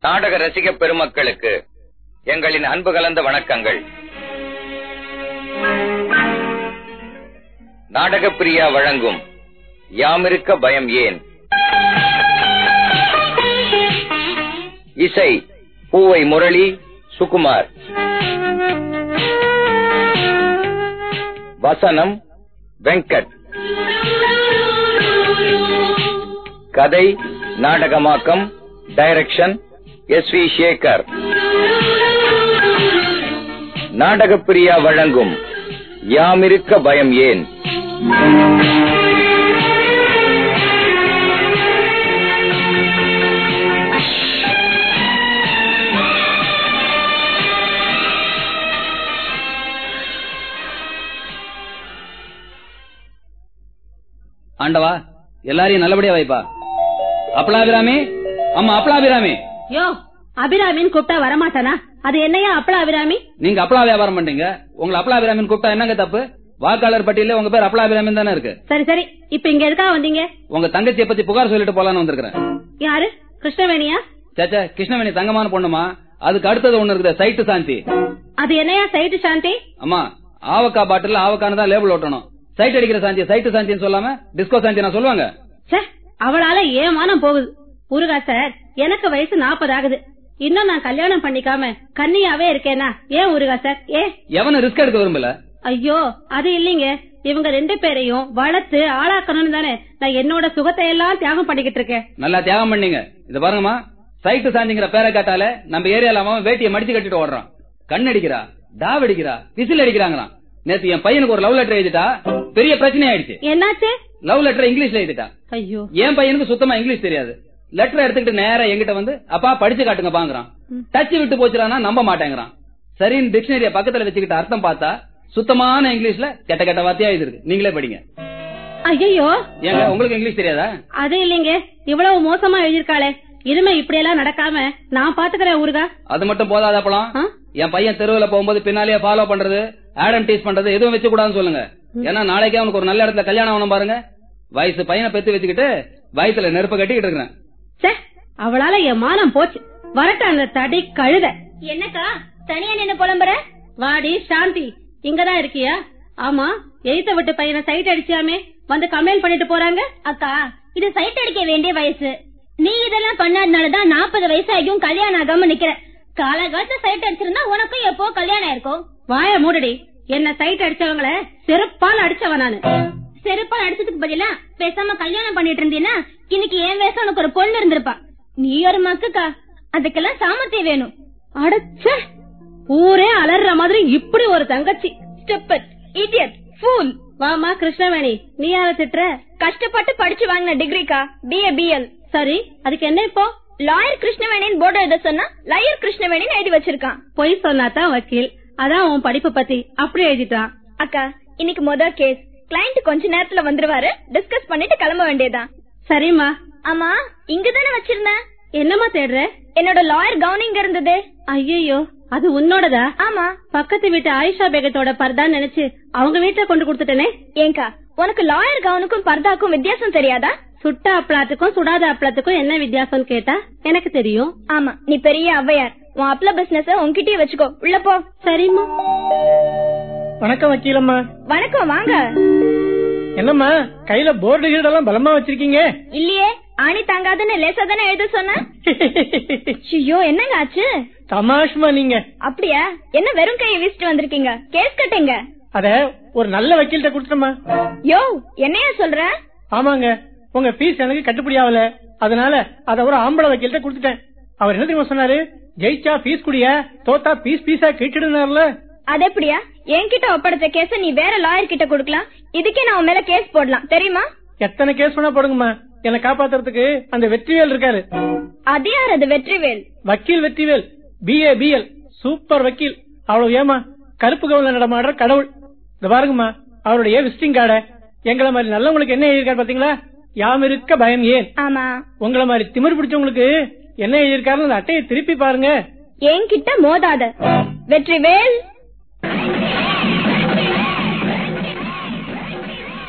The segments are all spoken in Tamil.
நாடக ரசிக பெருமக்களுக்கு எங்களின் அன்பு கலந்த வணக்கங்கள். நாடக பிரியா வழங்கும் யாமிருக்க பயம் ஏன். இசை பூவை முரளி, சுகுமார். வசனம் வெங்கட். கதை நாடகமாக்கம் டைரக்ஷன் எஸ்.வி. சேகர். நாடக பிரியா வழங்கும் யாமிருக்க பயம் ஏன். ஆண்டவா, எல்லாரையும் நல்லபடியா வைப்பா. அப்பளாபிராமி, அம்மா அப்பளாபிராமி. யோ, அபிராமின்னு கூப்பிட்டா வரமாட்டானா? அது என்னையா அப்பளா அபிராமி? நீங்க அப்பளா வியாபாரம் பண்றீங்க, உங்களை அப்பளாபிராமின்னு கூப்பிட்டா என்னங்க தப்பு? வாக்காளர் பட்டியல உங்க பேர் அப்பளாபிராமின் தானே இருக்கு. சரி சரி, இப்ப இங்க எதுக்காக வந்தீங்க? உங்க தங்கச்சியை பத்தி புகார் சொல்லிட்டு போலான்னு வந்திருக்கிறேன். யாரு? கிருஷ்ணவேணியா? சேச்சா, கிருஷ்ணவேணி தங்கமான பொண்ணுமா. அதுக்கு அடுத்தது ஒண்ணு இருக்குது, சைட்டு சாந்தி. அது என்னையா சைட்டு சாந்தி? அம்மா, ஆவக்கா பாட்டில் ஆவக்கான்னு தான் லேபிள் ஓட்டணும். சைட் அடிக்கிற சாந்தி சைட்டு சாந்தின்னு சொல்லாம டிஸ்கோ சாந்தி நான் சொல்லுவாங்க. அவளால ஏமானம் போகுது. முருகா சார், எனக்கு வயசு 40 ஆகுது. இன்னும் நான் கல்யாணம் பண்ணிக்காம கன்னியாவே இருக்கேனா? ஏன் முருகா சார்? எவனும் ரிஸ்க் எடுக்க விரும்பல. ஐயோ, அது இல்லீங்க. இவங்க 2 பேரையும் வளர்த்து ஆளாக்கணும்னு தானே நான் என்னோட சுகத்தை எல்லாம் தியாகம் பண்ணிக்கிட்டு இருக்கேன். நல்லா தியாகம் பண்ணீங்க. இது பாருங்கம்மா, சைட்டு சாந்திங்கிற பேரை கேட்டாலே நம்ம ஏரியால அவன் வேட்டியை மடிச்சு கட்டிட்டு ஓடுறான். கண்ணடிக்கிறா, டாவடிக்கிறா, விசில் அடிக்கிறாங்களாம். நேத்து என் பையனுக்கு ஒரு லவ் லெட்டர் எழுதிட்டா, பெரிய பிரச்சனை ஆயிடுச்சு. என்னாச்சு? லவ் லெட்டர் இங்கிலீஷ்ல எழுதிட்டா. ஐயோ, என் பையனுக்கு சுத்தமா இங்கிலீஷ் தெரியாது. லெட்டர் எடுத்துக்கிட்டு நேரா எங்கிட்ட வந்து அப்பா படிச்சு காட்டுங்க பாங்குறான். டச் விட்டு போச்சுறானா நம்ப மாட்டேங்கிறான். சரின்னு டிக்ஷனரிய பக்கத்துல வச்சுக்கிட்டு அர்த்தம் பார்த்தா சுத்தமான இங்கிலீஷ்ல கெட்ட கெட்ட வார்த்தையா இது இருக்கு. நீங்களே படிங்க. ஐயோ, ஏங்க உங்களுக்கு இங்கிலீஷ் தெரியாதா? அது இல்லீங்க, இவ்வளவு மோசமா எழுதிருக்காளே. இனிமே இப்படி எல்லாம் நடக்காம நான் பாத்துக்கிறேன் ஊருகா. அது மட்டும் போதாதப்பலாம், என் பையன் தெருவுல போகும்போது பின்னாலேயே ஃபாலோ பண்றது, ஆடம் டீஸ் பண்றது எதுவும் வச்சு கூடாதுன்னு சொல்லுங்க. ஏன்னா நாளைக்கே அவனுக்கு ஒரு நல்ல இடத்துல கல்யாணம் ஆகணும் பாருங்க. வயசு பையனை பெத்து வச்சுக்கிட்டு வயசுல நெருப்ப கட்டிக்கிட்டு இருக்கிறேன். அவளால என் மானம் போச்சு. வரட்ட அந்த தடி கழுத. என்னக்கா தனியா நின்னு புலம்புற? வாடி சாந்தி, இங்கதான் இருக்கியா? ஆமா, எய்த்த விட்டு பையனை சைட் அடிச்சாமே, வந்து கம்ப்ளைண்ட் பண்ணிட்டு போறாங்க. அக்கா, இது சைட் அடிக்க வேண்டிய வயசு. நீ இதெல்லாம் பண்ணாதனாலதான் 40 வயசாகியும் கல்யாணம் ஆகாம நிக்கிற. காலகாலத்து சைட் அடிச்சிருந்தா உனக்கும் எப்போ கல்யாணம் இருக்கும். வாய மூடடி. என்ன சைட் அடிச்சவங்கள செருப்பால் அடிச்சவன் நானு. செருப்பால் அடிச்சதுக்கு பதிலா பேசாம கல்யாணம் பண்ணிட்டு இருந்தீன்னா இன்னைக்கு என் வயசு உனக்கு ஒரு பொண்ணு இருந்திருப்பா. நீ ஒரு மக்குக்கா, அதுக்கெல்லாம் சாமர்த்தியம் வேணும். அடச்ச, ஊரே அலற மாதிரி இப்படி ஒரு தங்கச்சி. Stupid, idiot, fool. வாமா கிருஷ்ணவேணி, நீ யார திட்டுற? கஷ்டப்பட்டு படிச்சு வாங்கின டிகிரிக்கா, BA BL. சரி, அதுக்கு என்ன இப்போ? லாயர் கிருஷ்ணவேணின்னு போர்டு எழுத சொன்னா லயர் கிருஷ்ணவேணின்னு எழுதி வச்சிருக்கான். பொய் சொன்னாதான் வக்கீல், அதான் உன் படிப்பு பத்தி அப்படி எழுதிட்டான். அக்கா, இன்னைக்கு முதல் கேஸ். கிளைண்ட் கொஞ்ச நேரத்துல வந்துருவாரு, டிஸ்கஸ் பண்ணிட்டு கிளம்ப வேண்டியதான். சரிம்மா. ஆமா, இங்கதானே வச்சிருந்தேன். என்னமா தேடுற? என்னோட லாயர் கவுன் இங்க இருந்தது. ஐயோ, அது உன்னோடதா? ஆமா, பக்கத்து வீட்டு ஆயிஷா பேகத்தோட பர்தான்னு நினைச்சு அவங்க வீட்டுல கொண்டு கொடுத்துட்டேனே. ஏங்கா, உனக்கு லாயர் கவுனுக்கும் பர்தாக்கும் வித்தியாசம் தெரியாதா? சுட்ட அப்பளத்துக்கும் சுடாத அப்பளத்துக்கும் என்ன வித்தியாசம் கேட்டா எனக்கு தெரியும். ஆமா, நீ பெரிய ஔவையார். உன் அப்பள பிசினஸ் உன்கிட்டயே வச்சுக்கோ. உள்ள போ. சரிம்மா. வணக்கம் வக்கீலம்மா. வணக்கம், வாங்க. என்னம்மா கையில போர்டு கீடெல்லாம் பலமா வச்சிருக்கீங்க? இல்லையே, ஆணி தாங்காதுன்னு லேசா தானே எழுத சொன்ன. ஐயோ, என்னங்க ஆச்சு? தமாஷ்மா நீங்க. அப்படியா? என்ன வெறும் கையை வீசிட்டு வந்திருக்கீங்க? கேஸ் கட்டுங்க. அத ஒரு நல்ல வக்கீல்கிட்ட கொடுத்துட்டமா. யோ, என்னையா சொல்ற? ஆமாங்க, உங்க பீஸ் எனக்கு கட்டுப்படி ஆகல, அதனால அத ஒரு ஆம்பளை வக்கீல்கிட்ட கொடுத்துட்டேன். அவர் என்ன தெரியுமா சொன்னாரு? ஜெயிச்சா பீஸ் குடியா, தோத்தா பீஸ் பீஸா கிழிச்சிடுனார்ல. அது எப்படியா? என்கிட்ட ஒப்படைச்ச கேஸ நீ வேற லாயர் கிட்ட கொடுக்கலாம். இதுக்கே நான் உன் மேல கேஸ் போடலாம் தெரியுமா? எத்தனை கேஸ் வேணா போடுங்கம்மா, என்னை காப்பாத்துறதுக்கு அந்த வெற்றிவேல் இருக்காரு. அது யார்? அது வெற்றிவேல்? வக்கீல் வெற்றிவேல், BA BL, சூப்பர் வக்கீல். அவ்வளவு ஏமா கருப்பு கவுன்ல நடமாடுற கடவுள். இந்த பாருங்கம்மா, அவருடைய விசிட்டிங் கார்ட எங்களை மாதிரி நல்லவங்களுக்கு என்ன எழுதியிருக்காரு பாத்தீங்களா? யாமிருக்க பயம் ஏன். ஆமா, உங்களை மாதிரி திமிர் பிடிச்சவங்களுக்கு என்ன எழுதியிருக்காரு அந்த அட்டையை திருப்பி பாருங்க. என்கிட்ட மோதாத வெற்றிவேல்.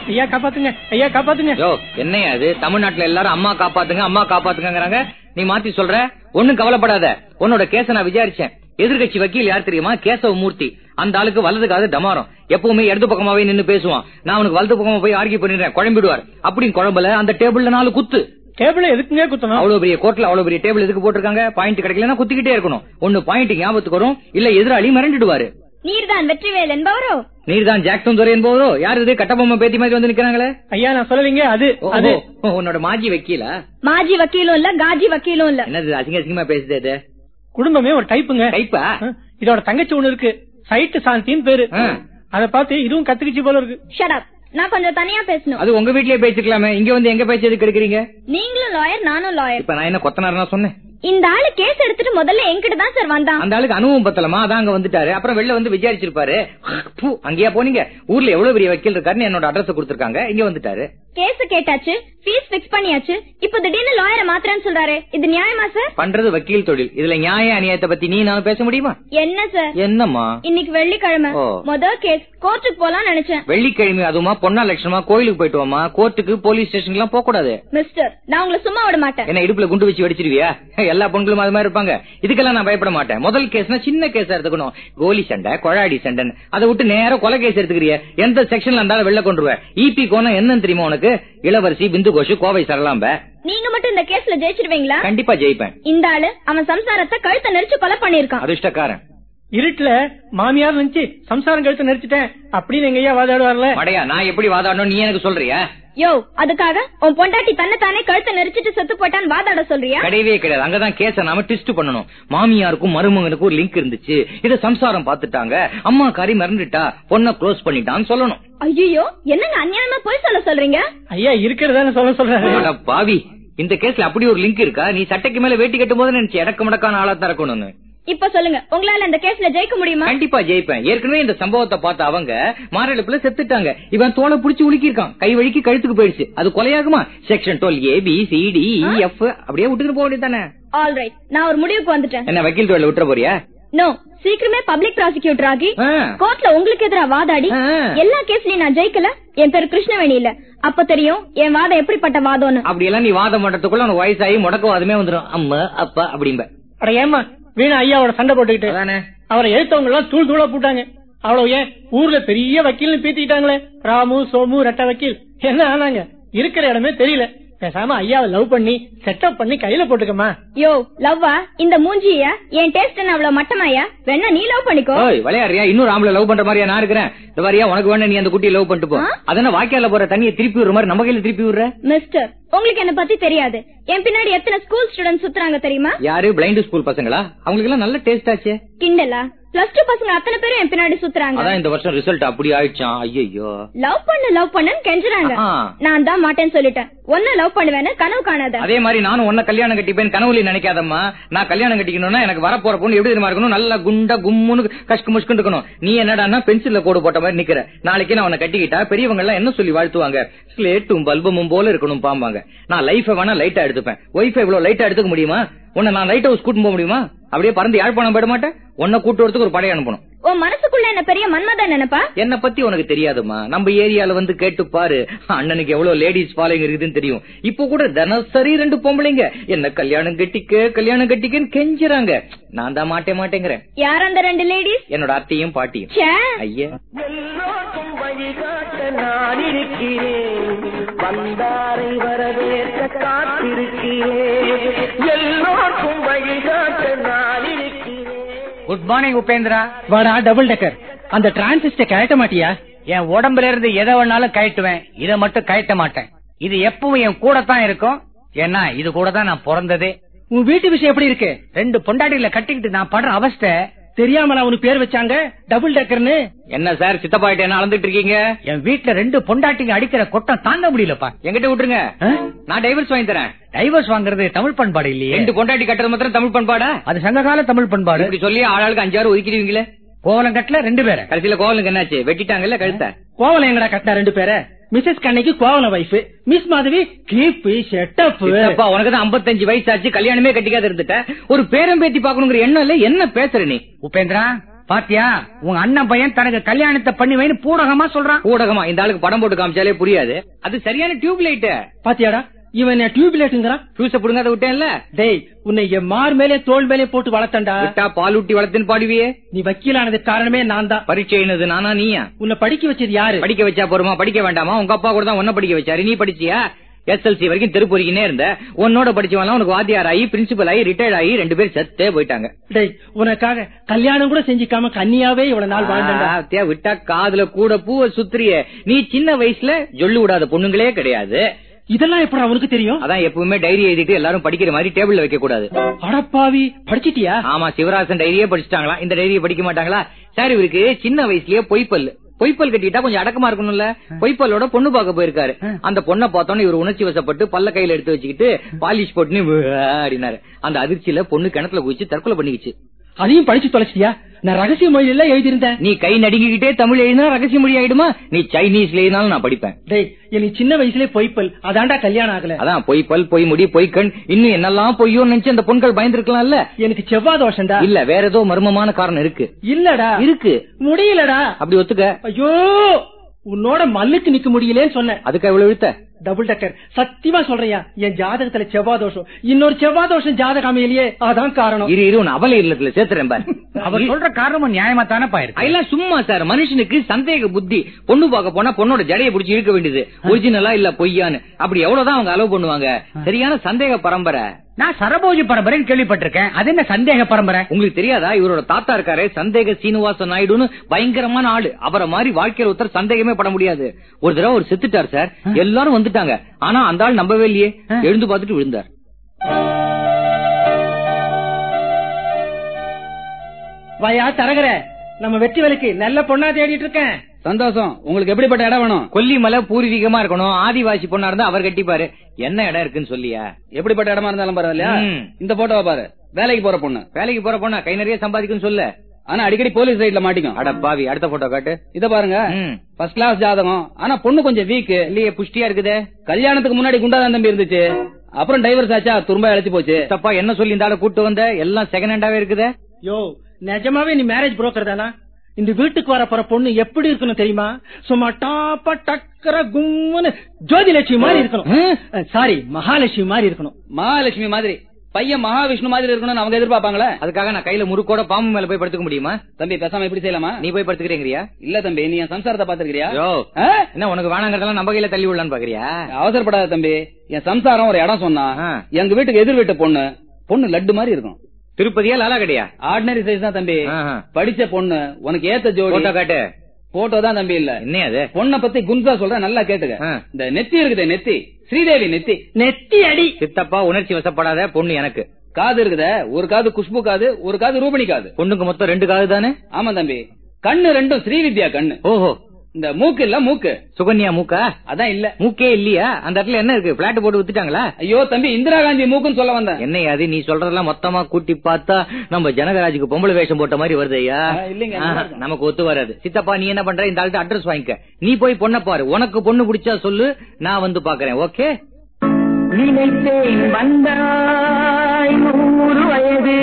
ஐயா காப்பாத்துங்க, ஐயா காப்பாத்துங்க. என்னையா அது? தமிழ்நாட்டுல எல்லாரும் அம்மா காப்பாத்துங்க அம்மா காப்பாத்துங்கிறாங்க, நீ மாத்தி சொல்ற. ஒண்ணும் கவலைப்படாத, உன்னோட கேஸ நான் விசாரிச்சேன். எதிர்கட்சி வக்கீல் யார் தெரியுமா? கேசவ மூர்த்தி. அந்த ஆளுக்கு வலதுக்காக டமாரம், எப்பவுமே இடது பக்கமாவே நின்னு பேசுவான். நான் அவனுக்கு வலது பக்கமா போய் ஆர்கியூ பண்ணிடுறேன், குழம்பிடுவார். அப்படின்னு குழம்பல அந்த டேபிள்ல 4 குத்து. டேபிள் எதுக்குங்க குத்தணும்? அவ்வளவு பெரிய கோர்ட்ல அவ்வளவு பெரிய டேபிள் எதுக்கு போட்டிருக்காங்க? பாயிண்ட் கிடைக்கலன்னா குத்திக்கிட்டே இருக்கணும். ஒன்னு பாயிண்ட் ஞாபகத்துக்கு வரும், இல்ல எதிராளி மிரண்டுடுவாரு. நீர்தான் வெற்றிவேல் என்பவரோ? நீர்தான் ஜாக்சன் துரை என்பவரோ? யாரு இது கட்டபொம்மை பேத்தி மாதிரி வந்து நிக்கிறாங்களே? ஐயா நான் சொல்லலீங்க, அது அது உன்னோட மாஜி வக்கீலா? மாஜி வக்கீலும் இல்ல காஜி வக்கீலும் இல்ல. என்னது அசிங்க அசிங்கமா பேசுது? இது குடும்பமே ஒரு டைப்புங்க. டைப்பா? இதோட தங்கச்சி ஒண்ணு இருக்கு, சைட்டு சாந்தின்னு பேரு. அத பார்த்து இதுவும் கத்துக்கிச்சு போல இருக்கு. ஷட் அப், நான் கொஞ்சம் தனியா பேசணும். அது உங்க வீட்லயே பேசிக்கலாமே, இங்க வந்து எங்க பேச்சு எதுக்கு எடுக்கிறீங்க? நீங்களும் லாயர் நானும் லாயர். இப்ப நான் என்ன கொத்தனார்னா சொன்னேன்? இந்த ஆளு கேஸ் எடுத்துட்டு முதல்ல என்கிட்ட தான் சார் வந்தான். அந்த ஆளுக்கு அனுபவம் பத்தலமா, அதான் அங்க வந்துட்டாரு. அப்புறம் வெளில வந்து விசாரிச்சிருப்பாரு. அங்கேயா போனீங்க? ஊர்ல எவ்வளவு பெரிய வக்கீல் இருக்காருன்னு என்னோட அட்ரஸ் கொடுத்திருக்காங்க, இங்க வந்துட்டாரு. கேஸ் கேட்டாச்சு, ஃபீஸ் பிக்ஸ் பண்ணியாச்சு, இப்ப திடீர்னு லாயரை மாத்திரன்னு சொல்றாரு. இது நியாயமா சார்? பண்றது வக்கீல் தொழில், இதுல நியாய அநியாயத்தை பத்தி நீ நானும் பேச முடியுமா? என்ன சார்? என்னம்மா இன்னைக்கு வெள்ளிக்கிழமை, முதல் கேஸ், கோர்ட்டுக்கு போலாம் நினைச்சேன். வெள்ளிக்கிழமை அதுமா பொண்ணா லட்சணமா கோயிலுக்கு போயிட்டு வாமா, கோர்ட்டுக்கு போலீஸ் ஸ்டேஷன் எல்லாம் போக கூடாது. மிஸ்டர், நான் உங்களை சும்மா விட மாட்டேன். என்ன இடுப்புல குண்டு வச்சு வெடிச்சிருவியா? எல்லா பொண்களும் அது மாதிரி இருப்பாங்க. இதுக்கெல்லாம் நான் பயப்பட மாட்டேன். முதல் கேஸ்னா சின்ன கேஸா எடுத்துக்கணும். கோலி சண்டை, கொழாடி சண்டை, அதை விட்டு நேரம் கொலை கேஸ் எடுத்துக்கிறிய, எந்த செக்ஷன்ல இருந்தாலும் வெளில கொண்டுருவேன். இபி கோனா என்னன்னு தெரியுமா உனக்கு? இளவரசி, பிந்து கோஷு, கோவை சரலாம்ப. நீங்க மட்டும் இந்த கேஸ்ல ஜெயிச்சிருவீங்களா? கண்டிப்பா ஜெயிப்பேன். இந்த ஆளு அவன் சம்சாரத்தை கழுத்தை நெரிச்சு கொலை பண்ணிருக்கான். அதிர்ஷ்டக்காரன். இருட்டுல மாமியார் நினைச்சு சம்சாரம் கழுத்தை நெரிச்சிட்டேன் அப்படின்னு எங்க ஐயா வாதாடுவார்ல. மடையா, நான் எப்படி வாதாடணும் நீ எனக்கு சொல்றியா? யோ, அதுக்காக உன் பொண்டாட்டி தன்னைத்தானே கழுத்தை நெரிச்சிட்டு செத்து போட்டான்னு வாதாட சொல்றியா? கிடையவே கிடையாது. அங்கதான் கேஸ நாம ட்விஸ்ட் பண்ணணும். மாமியாருக்கும் மருமகனுக்கும் ஒரு லிங்க் இருந்துச்சு, இத சம்சாரம் பாத்துட்டாங்க, அம்மா காரி மறந்துட்டா, பொண்ண க்ளோஸ் பண்ணிட்டான்னு சொல்லணும். ஐயோ, என்னங்க அநியாயமா போய் சொல்றீங்க? ஐயா இருக்கிறதான சொல்றாரு. பாவி, இந்த கேஸ்ல அப்படி ஒரு லிங்க் இருக்கா? நீ சட்டைக்கு மேல வேட்டி கட்டும் போது நினைச்சு இடக்கு மடக்கான ஆளா தரக்கணும்னு. இப்ப சொல்லுங்க, உங்களால இந்த கேஸ்ல ஜெயிக்க முடியுமா? கண்டிப்பா ஜெயிப்பேன். ஏற்கனவே இந்த சம்பவத்தை பார்த்து அவங்க மாரடைப்புல செத்துட்டாங்க. இவன் தோலை புடிச்சு உலுக்கிருக்கான், கை வழிக்கு கழுத்துக்கு போயிடுச்சு. அது கொலையாகுமா? செக்ஷன் 12 ABCDEF அப்படியே விட்டுட்டு போக வேண்டியதானே? ஆல்ரைட், நான் ஒரு முடிவுக்கு வந்துட்டேன். என்ன வக்கீல் தொழில விட்டுற போறியா? நோ, சீக்கிரமே பப்ளிக் ப்ராசிக்யூட்டர் ஆகி கோர்ட்ல உங்களுக்கு எதிரா வாதாடி எல்லா கேஸ்லயும் நான் ஜெயிக்கல, என் பேரு கிருஷ்ணவேணி இல்ல, அப்ப தெரியும் என் வாதம் எப்படிப்பட்ட வாதம்னு. அப்படி எல்லாம் நீ வாதம் பண்றதுக்குள்ள உனக்கு வயசாகி முடக்கவாதமே வந்துடும். அம்மா அப்பா அப்படிம்ப. அட ஏமா வீணா ஐயாவோட சண்டை போட்டுக்கிட்டு அவரை எழுத்தவங்க எல்லாம் தூள் தூளா போட்டாங்க. அவ்வளவு ஏன் ஊர்ல பெரிய வக்கீல்னு பீத்திட்டாங்களே, ராமு சோமு ரெட்ட வக்கீல். என்ன ஆனாங்க? இருக்கிற இடமே தெரியல. பேசாம ஐயாவை லவ் பண்ணி செட்டப் பண்ணி கையில போட்டுக்கமா. யோ, லவ்வா? இந்த மூஞ்சியா? என் டேஸ்ட் அவ்வளவு மட்டமாயா? வேணா நீ லவ் பண்ணிக்கோ. விளையாடுறியா? இன்னொரு ஆம்பளை லவ் பண்ற மாதிரியா நான் இருக்கிறேன்? இந்த மாதிரியா உனக்கு வேணா நீ அந்த குட்டியை லவ் பண்ணிட்டு போ. அதனால வாய்க்கால போற தண்ணியை திருப்பி விடுற மாதிரி நம்ம கையில திருப்பி விடுற. மிஸ்டர், உங்களுக்கு என்ன பத்தி தெரியாது. என் பின்னாடி எத்தனை ஸ்கூல் ஸ்டூடெண்ட் சுத்துறாங்க தெரியுமா? யாரு? பிளைண்ட் ஸ்கூல் பசங்களா? அவங்களுக்கு எல்லாம் நல்ல டேஸ்ட் ஆச்சு. கிண்டலா? பிளஸ் 2 பசங்க அத்தனை பேரும் என் பின்னாடி சுத்துறாங்க. அதான் இந்த வருஷம் ரிசல்ட் அப்படி ஆயிடுச்சான். ஐயோ, லவ் பண்ணு கெஞ்சுறாங்க. நான் தான் மாட்டேன்னு சொல்லிட்டேன். ஒன்ன லவ் பண்ணுவேன்னு கனவு காணாத. அதே மாதிரி நானும் ஒன்ன கல்யாணம் கட்டிப்பேன் கனவுல நினைக்காதம்மா. நான் கல்யாணம் கட்டிக்கணும்னா எனக்கு வரப்போற பொண்ணு எப்படி தெரியுமா இருக்கணும்? நல்லா குண்டா கும்முன்னு கஷ்கு முஷ்கு இருக்கணும். நீ என்னடா பென்சில்ல கோடு போட்ட மாதிரி நிக்கிற. நாளைக்கு நான் உன்னை கட்டிக்கிட்டா பெரியவங்க எல்லாம் என்ன சொல்லி வாழ்த்துவாங்க? ஸ்லேட்டும் பல்பமும் போல இருக்கணும் பாம்பாங்க. நான் லைஃப வேணா லைட்டா எடுத்துப்பேன். ஒய்ஃபை இவ்வளவு லைட்டா எடுத்துக்க முடியுமா? உன்னை நான் லைட் ஹவுஸ் கூட்டு போக முடியுமா? அப்படியே பறந்து யாழ்ப்பாணம் போயிட மாட்டேன். உன்னை கூட்டு வரதுக்கு ஒரு படை அனுப்பணும். உன் மனசுக்குள்ள என்ன பெரிய மன்மதன் நினைப்பா? என்ன பத்தி உனக்கு தெரியாதுமா. நம்ம ஏரியால வந்து கேட்டு பாரு, அண்ணனுக்கு எவ்வளவு லேடிஸ் ஃபாலோயிங் இருக்குதுன்னு தெரியும். இப்போ கூட தினசரி 2 பொம்பளைங்க என்ன கல்யாணம் கட்டிக்கன்னு கெஞ்சுறாங்க. நான் தான் மாட்டேங்கிறேன். யார் அந்த 2 லேடிஸ்? என்னோட அத்தையும் பாட்டியும். ஐயா, நான் இருக்கிறேன், வந்தாரை வரவேற்க காத்திருக்கிறேன், எல்லோருக்கும் வழிகாட்ட நான் இருக்கிறேன். Good morning Upendra. வாடா டபுள் டெக்கர். அந்த டிரான்சிஸ்டர் கழட்ட மாட்டியா? என் உடம்புல இருந்து எதை வேணாலும் கழட்டுவேன், இதை மட்டும் கழட்ட மாட்டேன். இது எப்பவும் என் கூட தான் இருக்கும். ஏன்னா இது கூட தான் நான் பிறந்ததே. உன் வீட்டு விஷயம் எப்படி இருக்கு? 2 பொண்டாட்டிகளை கட்டிக்கிட்டு நான் படுற அவஸ்தை தெரியாமல உனக்கு பேர் வச்சாங்க டபுள் டெக்கர்னு. என்ன சார் சித்தப்பாயிட்ட என்ன அளந்துட்டு இருக்கீங்க? என் வீட்டுல 2 பொண்டாட்டிங்க அடிக்கிற கொட்டம் தாங்க முடியலப்பா. எங்கிட்ட விட்டுருங்க, நான் டைவர்ஸ் வாங்கி தரேன். டைவர்ஸ் வாங்குறது தமிழ் பண்பாடு இல்லையே. 2 பொண்டாட்டி கட்டுறது மாத்திரம் தமிழ் பண்பாடா? அது சங்ககால தமிழ் பண்பாடு. இப்படி சொல்லி ஆளாளுக்கு 5-6 ஒதுக்கிடுவீங்களே. கோவலம் கட்டல 2 பேரை. கடைசியில கோவலுக்கு என்னாச்சு? வெட்டிட்டாங்கல்ல கழுத்த. கோவலம் எங்கடா கட்டினா 2 பேரை? மிஸ்ஸஸ் கண்ணைக்கு கோவல wife, miss Madhavi clip setup. உனக்கு தான் 55 வயசாச்சு, கல்யாணமே கட்டிக்காத இருந்துட்ட. ஒரு பேரம் பேத்தி பாக்கணுங்கிற எண்ணம் இல்ல. என்ன பேசுற நீ? உபேந்திரா, பாத்தியா உங்க அண்ணன் பையன் தனக்கு கல்யாணத்தை பண்ணி வைன்னு பூடகமா சொல்றான். பூடகமா? இந்த ஆளுக்கு படம் போட்டு காமிச்சாலே புரியாது. அது சரியான டியூப் லைட். பாத்தியாடா இவன் டியூப் லைட்டுங்கிறான். ஃபியூஸ புடுங்க அதை விட்டேன்ல. டேய் உன்னை என் மார் மேலே தோல் மேலே போட்டு வளர்த்தண்டா. விட்டா பால் ஊட்டி வளர்த்துன்னு பாடுவியே. நீ வக்கீலானதுக்கு காரணமே நான் தான். பரீட்சை எழுது நானா நீயா? உன்னை படிக்க வச்சது யாரு? படிக்க வச்சா போருமா? படிக்க வேண்டாமா? உங்க அப்பா கூட தான் உன்ன படிக்க வச்சாரு. நீ படிச்சியா? SLC வரைக்கும் தெருப்பொறிக்கினே இருந்த. உன்னோட படிச்சவங்க உனக்கு வாத்தியார் ஆகி பிரின்சிபல் ஆகி ரிட்டையர்ட் ஆகி 2 பேரும் செத்தே போயிட்டாங்க. டேய் உனக்காக கல்யாணம் கூட செஞ்சுக்காம கன்னியாவே இவ்வளவு நாள் வாழ்ந்தா. விட்டா காதுல கூட பூவை சுத்திரிய. நீ சின்ன வயசுல ஜொல்லு விடாத பொண்ணுங்களே கிடையாது. இதெல்லாம் எப்படி அவனுக்கு தெரியும்? அதான் எப்பவுமே டைரி எழுதிட்டு எல்லாரும் படிக்கிற மாதிரி டேபிள்ல வைக்க கூடாது. அடப்பாவி படிச்சிட்டியா? ஆமா, சிவராசன் டைரியே படிச்சுட்டாங்களா? இந்த டைரியை படிக்க மாட்டாங்களா? சார் இவருக்கு சின்ன வயசுலயே பொய்ப்பல் கட்டிட்டா கொஞ்சம் அடக்கமா இருக்கணும்ல. பொய்ப்பல்லோட பொண்ணு பார்க்க போயிருக்காரு. அந்த பொண்ணை பார்த்தோன்னு இவர் உணர்ச்சி வசப்பட்டு பல்ல கையில எடுத்து வச்சுக்கிட்டு பாலிஷ் போட்டுன்னு அப்படின்னாரு. அந்த அதிர்ச்சியில பொண்ணு கிணத்துல குதிச்சு தற்கொலை பண்ணிக்கிச்சு. அதையும் படிச்சு தொலைச்சிட்டியா? நான் ரகசிய மொழியில எல்லாம் எழுதியிருந்தேன். நீ கை நடுங்கிக்கிட்டே தமிழ் எழுதினா ரகசிய மொழி ஆயிடுமா? நீ சைனீஸ்ல எழுதினாலும் நான் படிப்பேன். டேய் எனக்கு சின்ன வயசுலயே பொய்ப்பல் அதான்டா கல்யாணம் ஆகல. அதான் பொய்ப்பல் பொய்முடி பொய்க்கண் இன்னும் என்னெல்லாம் பொய்யோ நினைச்சு அந்த பொண்கள் பயந்துருக்கலாம்ல. எனக்கு செவ்வாய் தோஷம்டா. இல்ல வேற ஏதோ மர்மமான காரணம் இருக்கு. இல்லடா இருக்கு. முடியலடா. அப்படி ஒத்துக்க. ஐயோ உன்னோட மல்லுக்கு நிக்க முடியலன்னு சொன்ன. அதுக்கு எவ்வளவு இழுத்த? Double decker. சத்தியமா சொல்றியா என் ஜாதகத்துல செவ்வாய் தோஷம். இன்னொரு செவ்வாய் தோஷம் ஜாதக அமையிலேயே. அதான் காரணம். இரு அவல இல்லத்துல சேர்த்துறேன் பாரு. அவர் சொல்ற காரணம் நியாயமா தானே பாயிருக்கு. அதெல்லாம் சும்மா சார். மனுஷனுக்கு சந்தேக புத்தி. பொண்ணு பார்க்க போனா பொண்ணோட ஜடையை பிடிச்சி இழுக்க வேண்டியது. ஒரிஜினலா இல்ல பொய்யான்னு அப்படி எவ்வளவுதான் அவங்க அலோவ் பண்ணுவாங்க. சரியான சந்தேக பரம்பரை. நான் சரபோஜி பரம்பரைன்னு கேள்விப்பட்டிருக்கேன். அது என்ன சந்தேக பரம்பரை? உங்களுக்கு தெரியாதா? இவரோட தாத்தா இருக்காரு சந்தேக சீனிவாச நாயுடுன்னு பயங்கரமான ஆளு. அவரை மாதிரி வாழ்க்கையில ஒருத்தர் சந்தேகமே பட முடியாது. ஒரு தடவை ஒரு செத்துட்டார் சார். எல்லாரும் வந்துட்டாங்க. ஆனா அந்த ஆள் நம்பவே இல்லையே. எழுந்து பார்த்துட்டு விழுந்தார். வயா தரகர நம்ம வெற்றி வேலைக்கு நல்ல பொண்ணா தேடிட்டு இருக்கேன். சந்தோஷம். உங்களுக்கு எப்படிப்பட்ட இடம் வேணும்? கொல்லிமலை பூர்வீகமா இருக்கணும். ஆதிவாசி பொண்ணா இருந்தா அவர் கட்டிப்பாரு. என்ன இடம் இருக்குன்னு சொல்லியா? எப்படிப்பட்ட இடமா இருந்தாலும் பரவாயில்லையா? இந்த போட்டோவை பாரு. வேலைக்கு போற பொண்ணு. வேலைக்கு போற பொண்ணா? கை நிறைய சம்பாதிக்குன்னு சொல்லு. ஆனா அடிக்கடி போலீஸ் ரைட்ல மாட்டிக்கும். அட பாவி. அடுத்த போட்டோ காட்டு. இத பாருங்க. ஃபர்ஸ்ட் கிளாஸ் ஜாதகம். ஆனா பொண்ணு கொஞ்சம் வீக். இல்லையே புஷ்டியா இருக்குது. கல்யாணத்துக்கு முன்னாடி குண்டாதான் தம்பி இருந்துச்சு. அப்புறம் டைவர்ஸ் ஆச்சா துரும்ப இழைச்சு போச்சு. தப்பா என்ன சொல்லி இந்த ஆளை கூட்டு வந்த? எல்லாம் செகண்ட் ஹேண்டாவே இருக்குது. யோ நிஜமாவே நீ மேரேஜ் புரோக்கர் தானா? இந்த வீட்டுக்கு வர போற பொண்ணு எப்படி இருக்கணும் தெரியுமா? சும்மா டாப்பா டக்கர கும்முன்னு ஜோதிலட்சுமி மாதிரி இருக்கணும். சாரி மகாலட்சுமி மாதிரி இருக்கணும். மகாலட்சுமி மாதிரி பையன் மகாவிஷ்ணு மாதிரி இருக்கணும்னு அவங்க எதிர்பார்ப்பாங்களே. அதுக்காக நான் கையில முறுக்கோட பாம்பு மேல போய் படுத்துக்க முடியுமா? தம்பி பேசாம இப்படி செய்யலாமா? நீ போய் படுத்துக்கிறீங்கறியா? இல்ல தம்பி நீ என் சம்சாரத்தை பாத்துக்கிறியா? என்ன உனக்கு வேணாங்கிறதெல்லாம் நம்ம கையில தள்ளி விடலான்னு பாக்குறியா? அவசரப்படாத தம்பி. என் சம்சாரம் ஒரு இடம் சொன்னா எங்க வீட்டுக்கு எதிர் வீட்டு பொண்ணு லட்டு மாதிரி இருக்கும். திருப்பதியா லாலா கடையா? ஆர்டினரி சைஸ் தான் தம்பி. படிச்ச பொண்ணு உனக்கு ஏத்த ஜோடி. போட்டோ காட்டு. போட்டோ தான் தம்பி இல்ல. என்ன அது? பொண்ணை பத்தி குன்சா சொல்றேன் நல்லா கேட்டுக்க. இந்த நெத்தி இருக்குது நெத்தி. ஸ்ரீதேவி நெத்தி. நெத்தி அடி. சித்தப்பா உணர்ச்சி வசப்படாத. பொண்ணு எனக்கு. காது இருக்குத. ஒரு காது குஷ்பு காது, ஒரு காது ரூபணி காது. பொண்ணுக்கு மொத்தம் 2 காது தானே? ஆமா தம்பி. கண்ணு ரெண்டும் ஸ்ரீவித்யா கண்ணு. ஓஹோ. இந்த மூக்கு இல்ல மூக்கு. சுகன்யா மூக்கா? அதான் இல்ல. மூக்கே இல்லையா? அந்த இடத்துல என்ன இருக்கு? பிளாட் போட்டு வித்துட்டாங்களா? ஐயோ தம்பி இந்திரா காந்தி மூக்குன்னு சொல்ல வந்தேன். என்ன அது? நீ சொல்றதெல்லாம் மொத்தமா கூட்டி பார்த்தா நம்ம ஜனகராஜுக்கு பொம்பளை வேஷம் போட்ட மாதிரி வருது ஐயா. இல்லங்க நமக்கு ஒத்து வராது. சித்தப்பா நீ என்ன பண்ற? இந்த ஆள்கிட்ட அட்ரஸ் வாங்கிக்க. நீ போய் பொண்ணை பாரு. உனக்கு பொண்ணு பிடிச்சா சொல்லு, நான் வந்து பாக்குறேன். ஓகே? நினைத்தேன் வந்தாய் 100 வயது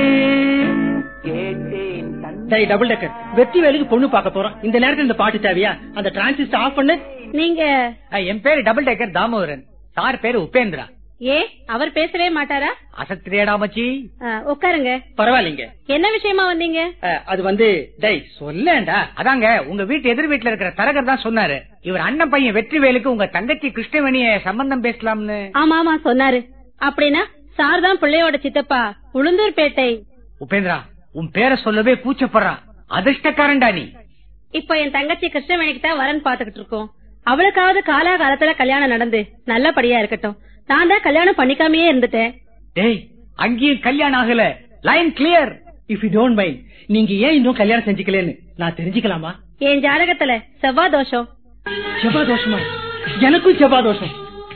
கேட்டேன். டபுள் டக்கர் வெற்றி வேலைக்கு பொண்ணு பார்க்க போறோம். இந்த நேரத்தில் இந்த பாட்டு தேவையா? அந்த டிரான்சிஸ்டர் ஆஃப் பண்ணு. நீங்க? என் பேரு டபுள் டக்கர் தாமோதரன். சார் பேரு உபேந்திரா. ஏ அவர் பேசவே மாட்டாரா? அசத்திரேடா மச்சி. உட்காருங்க. பரவாயில்லைங்க. என்ன விஷயமா வந்தீங்க? அது வந்து டேய் சொல்லேண்டா. அதாங்க உங்க வீட்டு எதிர் வீட்டுல இருக்கிற தரகர் தான் சொன்னாரு. இவர் அண்ணன் பையன் வெற்றி வேலுக்கு உங்க தங்கச்சி கிருஷ்ணவேணிய சம்பந்தம் பேசலாம்னு. ஆமா சொன்னாரு. அப்படின்னா சார் தான் பிள்ளையோட சித்தப்பா உளுந்தூர்பேட்டை. உபேந்திரா உன் பேரை சொல்லவே கூச்சப்படுறான். அதிர்ஷ்டக்காரன்டா நீ. இப்ப என் தங்கச்சி கிருஷ்ணவேணிக்கு தான் வரன் பாத்துக்கிட்டு இருக்கோம். அவளுக்காவது காலாகாலத்துல கல்யாணம் நடந்து நல்லபடியா இருக்கட்டும். நான் தான் கல்யாணம் பண்ணிக்காமையே இருந்துட்டேன். டேய் அங்கேயும் கல்யாணம் ஆகல. Line clear. If you don't mind நீங்க ஏன் இன்னும் கல்யாணம் செஞ்சுக்கலன்னு நான் தெரிஞ்சுக்கலாமா? என் ஜாதகத்துல செவ்வாய் தோஷம். செவ்வாய் தோஷமா? எனக்கும் செவ்வாய் தோஷம்.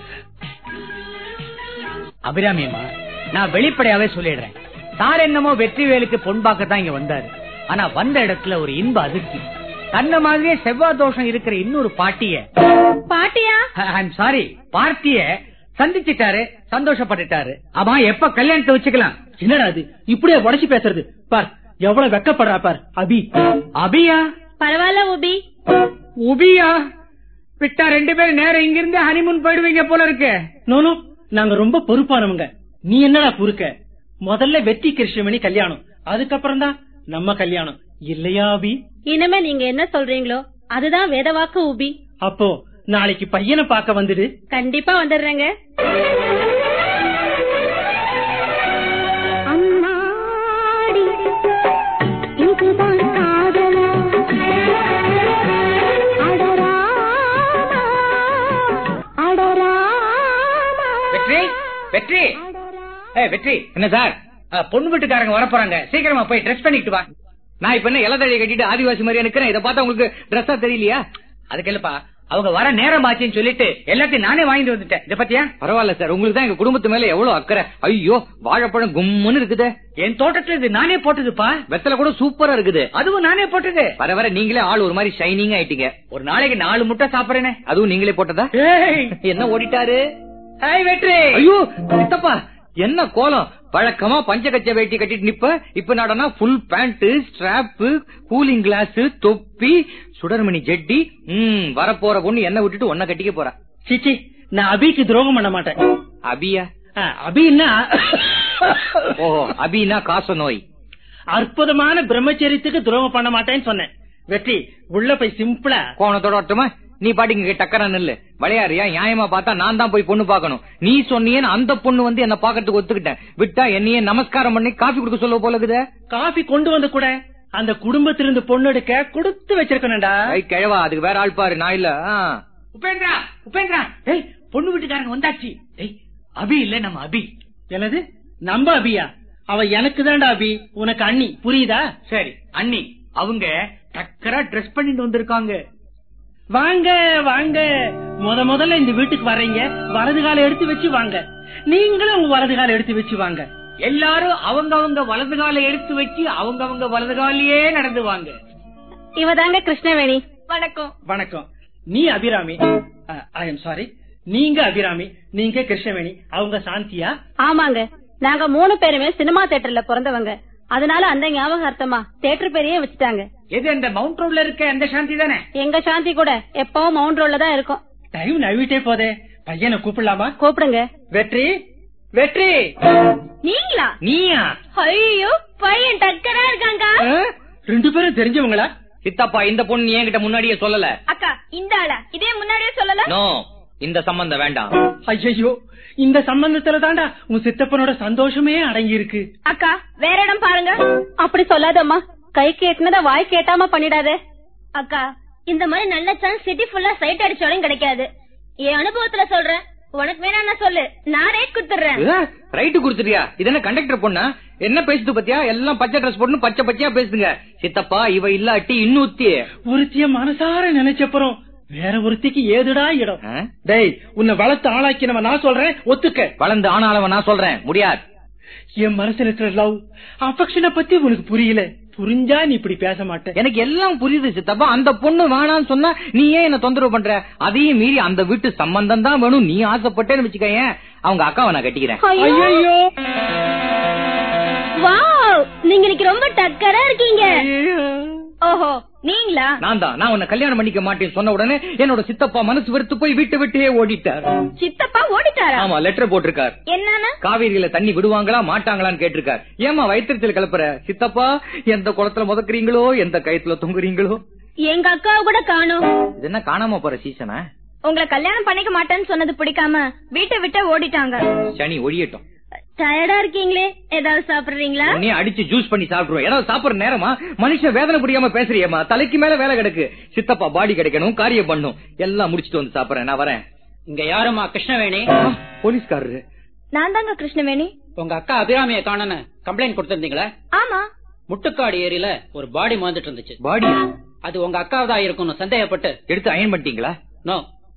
அபிராமியம்மா நான் வெளிப்படையாவே சொல்லிடுறேன். சார் என்னமோ வெற்றி வேலுக்கு பொன்பாக்கத்தான் இங்க வந்தாரு. ஆனா வந்த இடத்துல ஒரு இன்ப அதிர்ச்சி. தன்ன மாதிரியே செவ்வாய் தோஷம் இருக்கிற இன்னொரு பாட்டியா ஐம் சாரி பார்ட்டிய சந்திச்சிட்டாரு. சந்தோஷப்பட்டுட்டாரு. ஆமா எப்ப கல்யாணத்தை வச்சுக்கலாம்? என்னடா அது இப்படியே உடச்சு பேசுறது? பார் எவ்வளவு வெக்கப்படுறா பார் அபி. அபியா? பரவாயில்ல உபி. உபியா? விட்டா 2 பேரும் நேரம் இங்க இருந்து ஹனிமூன் போயிடுவீங்க போல இருக்கு. நோனோ, நாங்க ரொம்ப பொறுப்பானவங்க. நீ என்னடா குறுக்க? முதல்ல வெற்றி கிருஷ்ணமணி கல்யாணம், அதுக்கப்புறம் தான் நம்ம கல்யாணம் இல்லையா அபி? இனிமே நீங்க என்ன சொல்றீங்களோ அதுதான் வேதவாக்கு உபி. அப்போ நாளைக்கு பையனை பார்க்க வந்துடு. கண்டிப்பா வந்துடுறேங்க. வெற்றி, வெற்றி. என்ன சார், பொண்ணு வீட்டுக்காரங்க வர போறாங்க, சீக்கிரமா போய் ட்ரெஸ் பண்ணிட்டு வா. நான் இப்ப என்ன இலதழையை கட்டிட்டு ஆதிவாசி மாதிரியா நிக்கிறேன்? இதை பார்த்தா உங்களுக்கு ட்ரெஸ்ஸா தெரியலையா? அதுக்கு இல்லப்பா, அவங்க வர நேரம் ஆச்சுன்னு சொல்லிட்டு எல்லாத்தையும் நானே வாங்கிட்டு வந்துட்டேன். இத பத்தியா? பரவாயில்ல சார், உங்களுக்கு தான் எங்க குடும்பத்து மேல எவ்வளவு அக்கறை. ஐயோ, வாழைப்பழம் கும்முன்னு இருக்குது. என் தோட்டத்துல இது நானே போட்டதுப்பா. வெத்தலை கூட சூப்பரா இருக்குது, அதுவும் நானே போட்டது. வர வர நீங்களே ஆள் ஒரு மாதிரி ஷைனிங் ஆயிட்டீங்க. ஒரு நாளைக்கு 4 முட்டை சாப்பிடுறேனே, அதுவும் நீங்களே போட்டதா? என்ன ஓடிட்டாரு? வெற்றி. ஐயோ சித்தப்பா, என்ன கோலம்! வழக்கமா பஞ்சகச்ச வேட்டி கட்டிட்டு நிப்ப, இப்ப நடனா full pant, strap, cooling glass, தொப்பி, சுடர்மணி ஜெட்டி. வரப்போற பொண்ணு என்ன விட்டுட்டு ஒன்ன கட்டிக்க போறா. சிச்சி, நான் அபிக்கு துரோகம் பண்ண மாட்டேன். அபியா? அபின்னா ஓஹோ, அபினா காச நோய். அற்புதமான பிரம்மச்சரியத்துக்கு துரோகம் பண்ண மாட்டேன்னு சொன்னேன். வெற்றி, உள்ள போய் சிம்பிளா கோணத்தோட ஒட்டுமா? நீ பாட்டிங்க டக்கரா நெல்லு. விளையாடுறியா? நியாயமா பார்த்தா நான் தான் போய் பொண்ணு பாக்கணும். நீ சொன்னியேன்னு அந்த பொண்ணு வந்து என்ன பாக்கிறதுக்கு ஒத்துக்கிட்டேன். விட்டா என்னையே நமஸ்காரம் பண்ணி காபி குடுக்க சொல்ல போல இருக்குது. காபி கொண்டு வந்து கூட அந்த குடும்பத்திலிருந்து பொண்ணு எடுக்க கொடுத்து வச்சிருக்கணும்டா. கிழவா, அதுக்கு வேற ஆள் பாரு, நான் இல்ல. உபேந்திரா, உபேந்திரா, பொண்ணு வீட்டுக்காரங்க வந்தாச்சு. அபி இல்ல, நம்ம அபி. என்னது நம்ம அபியா? அவ எனக்கு தான்டா அபி, உனக்கு அண்ணி, புரியுதா? சரி, அண்ணி. அவங்க டக்கரா ட்ரெஸ் பண்ணிட்டு வந்திருக்காங்க. வாங்க வாங்க, முதல்ல இந்த வீட்டுக்கு வர்றீங்க, வலது கால எடுத்து வச்சு வாங்க. நீங்களும் உங்க வலது கால எடுத்து வச்சு வாங்க. எல்லாரும் அவங்க வலது கால எடுத்து வச்சு அவங்க வலது காலையே நடந்து வாங்க. இவதாங்க கிருஷ்ணவேணி. வணக்கம். வணக்கம். நீ அபிராமி. ஐ எம் சாரி, நீங்க அபிராமி, நீங்க கிருஷ்ணவேணி, அவங்க சாந்தியா? ஆமாங்க, நாங்க 3 பேருமே சினிமா தியேட்டர்ல பிறந்தவங்க. அதனால அந்த ஞாபகார்த்தமா தியேட்டர் பேரையே வச்சுட்டாங்க. எது அந்த மவுண்ட் ரோட்ல இருக்க அந்த சாந்தி தானே? எங்க சாந்தி கூட எப்பவும் மவுண்ட் ரோட்ல தான் இருக்கும். டைம் நழுவிட்டே போதே, பையனை கூப்பிடலாமா? கூப்பிடுங்க. வெற்றி, வெற்றி. நீங்களா? நீயா? ஐயோ, பையன் டக்கரா இருக்காங்க. 2 பேரும் தெரிஞ்சவங்களா? சித்தப்பா, இந்த பொண்ணு என்கிட்ட முன்னாடியே சொல்லல. அக்கா, இந்த ஆளா? இதே முன்னாடியே சொல்லல. நோ, இந்த சம்பந்தம் வேண்டாம். ஐயோ, இந்த சம்பந்தத்துல தாண்டா உன் சித்தப்பனோட சந்தோஷமே அடங்கி இருக்கு. அக்கா, வேற இடம் பாருங்க. அப்படி சொல்லாதம்மா, கை கேட்டுனத வாய் கேட்டாம பண்ணிடாதே. அக்கா, இந்த மாதிரி நல்ல சான்ஸ் சிட்டி ஃபுல்லா சைட் அடிச்சாலும் கிடைக்காது. என் அனுபவத்துல சொல்றேன், உனக்கு வேணா சொல்லு, நான் ரேட் குடுத்துறேன். ரைட்டு குடுத்துறியா? இது என்ன கண்டக்டர் பொண்ணா? என்ன பேசுது பத்தியா? எல்லாம் பச்சை ட்ரெஸ் போட்டு பச்சை பச்சையா பேசுங்க. சித்தப்பா, இவ இல்லாட்டி இன்னூத்தி ஒருத்திய மனசார நினைச்சப்புறம் வேற ஒருத்திக்கு ஏதுடா இடம்? டேய், உன்னை வளர்த்து ஆளாக்கினவன் நான் சொல்றேன், ஒத்துக்க. வளர்ந்து ஆனாலவன் நான் சொல்றேன், முடியாது. என் மனசுல இருக்கிற லவ் அஃபெக்ஷனை பத்தி உனக்கு புரியல. புரிஞ்சா நீ இப்படி பேச மாட்டேன். எனக்கு எல்லாம் புரியுது சித்தப்பா. அந்த பொண்ணு வேணான்னு சொன்னா நீ ஏன் என்ன தொந்தரவு பண்ற? அதையும் மீறி அந்த வீட்டு சம்பந்தம் தான் வேணும் நீ ஆசைப்பட்டேன்னு வச்சுக்கேன். அவங்க அக்காவை நான் கட்டிக்கிறேன். ஐயோ, வாவ், நீங்க இன்னைக்கு ரொம்ப டக்கரா இருக்கீங்க. ஓஹோ, நீங்களா? நான் தான். நான் உன்னை கல்யாணம் பண்ணிக்க மாட்டேன்னு சொன்ன உடனே என்னோட சித்தப்பா மனசு வெறுத்து போய் வீட்டை விட்டே ஓடிட்டார். சித்தப்பா ஓடிட்டாரா? ஆமா, லெட்டர் போட்டிருக்கார். என்னன்னா? காவேரியில தண்ணி விடுவாங்களா மாட்டாங்களான்னு கேட்டிருக்கார். ஏமா வயிற்றுல கிளப்புற? சித்தப்பா, எந்த குளத்துல முதக்குறீங்களோ, எந்த கயத்துல தொங்குறீங்களோ. எங்க அக்காவை கூட காணோம். இது என்ன காணாம போற சீசனா? உங்களை கல்யாணம் பண்ணிக்க மாட்டேன்னு சொன்னது பிடிக்காம வீட்டை விட்டு ஓடிட்டாங்க. சனி ஒழியட்டும். டயர்டா இருக்கீங்களே, ஏதாவது சாப்பிடுறீங்களா? நீ அடிச்சு ஜூஸ் பண்ணி சாப்பிடுவோம். ஏதாவது சாப்பிடுற நேரமா? மனுஷன் வேதனை புரியாம பேசுறியம்மா. தலைக்கு மேல வேலை கிடக்கு. சித்தப்பா பாடி கிடைக்கணும், காரியம் பண்ணும். எல்லாம் முடிச்சிட்டு வந்து சாப்பிடுறேன். நான் வரேன். இங்க யாருமா? கிருஷ்ணவேணி. போலீஸ்காரரு. நான் தாங்க கிருஷ்ணவேணி. உங்க அக்கா அபிராமிய காணன்னு கம்ப்ளைண்ட் கொடுத்திருந்தீங்களா? ஆமா. முட்டுக்காடு ஏரியில ஒரு பாடி மாந்துட்டு இருந்துச்சு. பாடி? அது உங்க அக்காவதா இருக்கும்னு சந்தேகப்பட்டு எடுத்து அயன் பண்ணிட்டீங்களா? நோ,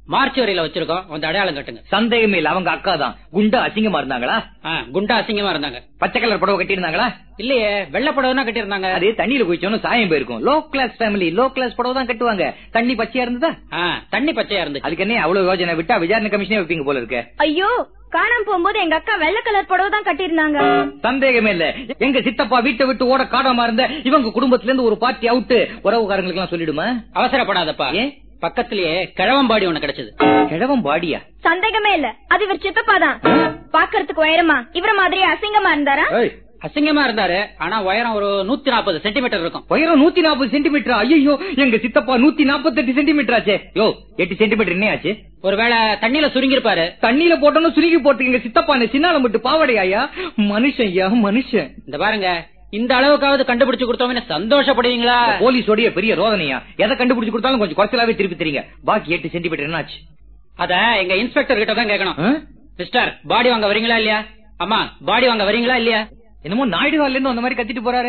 மார்ச் வரையில வச்சிருக்கோம், வந்து அடையாளம் கட்டுங்க. சந்தேகமே இல்ல, அவங்க அக்கா தான். குண்டா அசிங்கமா இருந்தாங்களா? குண்டா அசிங்கமா இருந்தாங்க. பச்சை கலர் புடவை கட்டி இருந்தாங்களா? இல்லையே, வெள்ளை புடவை தான் கட்டி இருந்தாங்க. அது தண்ணியில குளிச்சோன்னு சாயம் போயிருக்கும். Low class family low class புடவை தான் கட்டுவாங்க. தண்ணி பச்சையா இருந்ததா? தண்ணி பச்சையா இருந்துச்சு. அதுக்கு என்ன அவ்வளவு யோஜனை விட்டா விசாரணை கமிஷனே வைப்பீங்க போல இருக்கு. ஐயோ, காணாம போகும்போது எங்க அக்கா வெள்ளை கலர் புடவை தான் கட்டி இருந்தாங்க. சந்தேகமே இல்ல. எங்க சித்தப்பா வீட்டை விட்டு ஓட காடாம இருந்த இவங்க குடும்பத்துல இருந்து ஒரு பார்ட்டி அவுட். உறவுக்காரங்களுக்கு எல்லாம் சொல்லிடுமா? அவசரப்படாதப்பா, பக்கத்திலேயே கிழவம்பாடி ஒண்ணு கிடைச்சது. கிழவம்பாடியா? சந்தேகமே இல்ல, அது இவர் சித்தப்பா தான். பாக்குறதுக்கு உயரமா இவர மாதிரி அசிங்கமா இருந்தாரா? அசிங்கமா இருந்தாரு, ஆனா உயரம் ஒரு 140 சென்டிமீட்டர் இருக்கும். உயரம் 140 சென்டிமீட்டர்? ஐயோ, எங்க சித்தப்பா 148 சென்டிமீட்டர் ஆச்சு. யோ, 8 சென்டிமீட்டர் என்ன ஆச்சு? ஒருவேளை தண்ணியில சுருங்கி இருப்பாரு. தண்ணியில போட்டோன்னு சுருங்கி போட்டு எங்க சித்தப்பா சின்னால மட்டும் பாவடையா? மனுஷன் மனுஷன். இந்த பாருங்க, இந்த அளவுக்காவது கண்டுபிடிச்சு கொடுத்தோம் சந்தோஷப்படுவீங்களா? போலீஸோடைய பெரிய ரோதனையா? எதை கண்டுபிடிச்சு கொடுத்தாலும் கொஞ்சம் குறைச்சலாவே திருப்பி தெரியுங்க. பாக்கி 8 சென்டிமீட்டர் என்ன ஆச்சு? அத எங்க இன்ஸ்பெக்டர் கிட்ட தான் கேட்கணும். மிஸ்டர், பாடி வாங்க வரீங்களா இல்லையா? அம்மா, பாடி வாங்க வரீங்களா இல்லையா? என்னமோ நாயுடு ஹால்ல இருந்து அந்த மாதிரி கத்திட்டு போறாரு.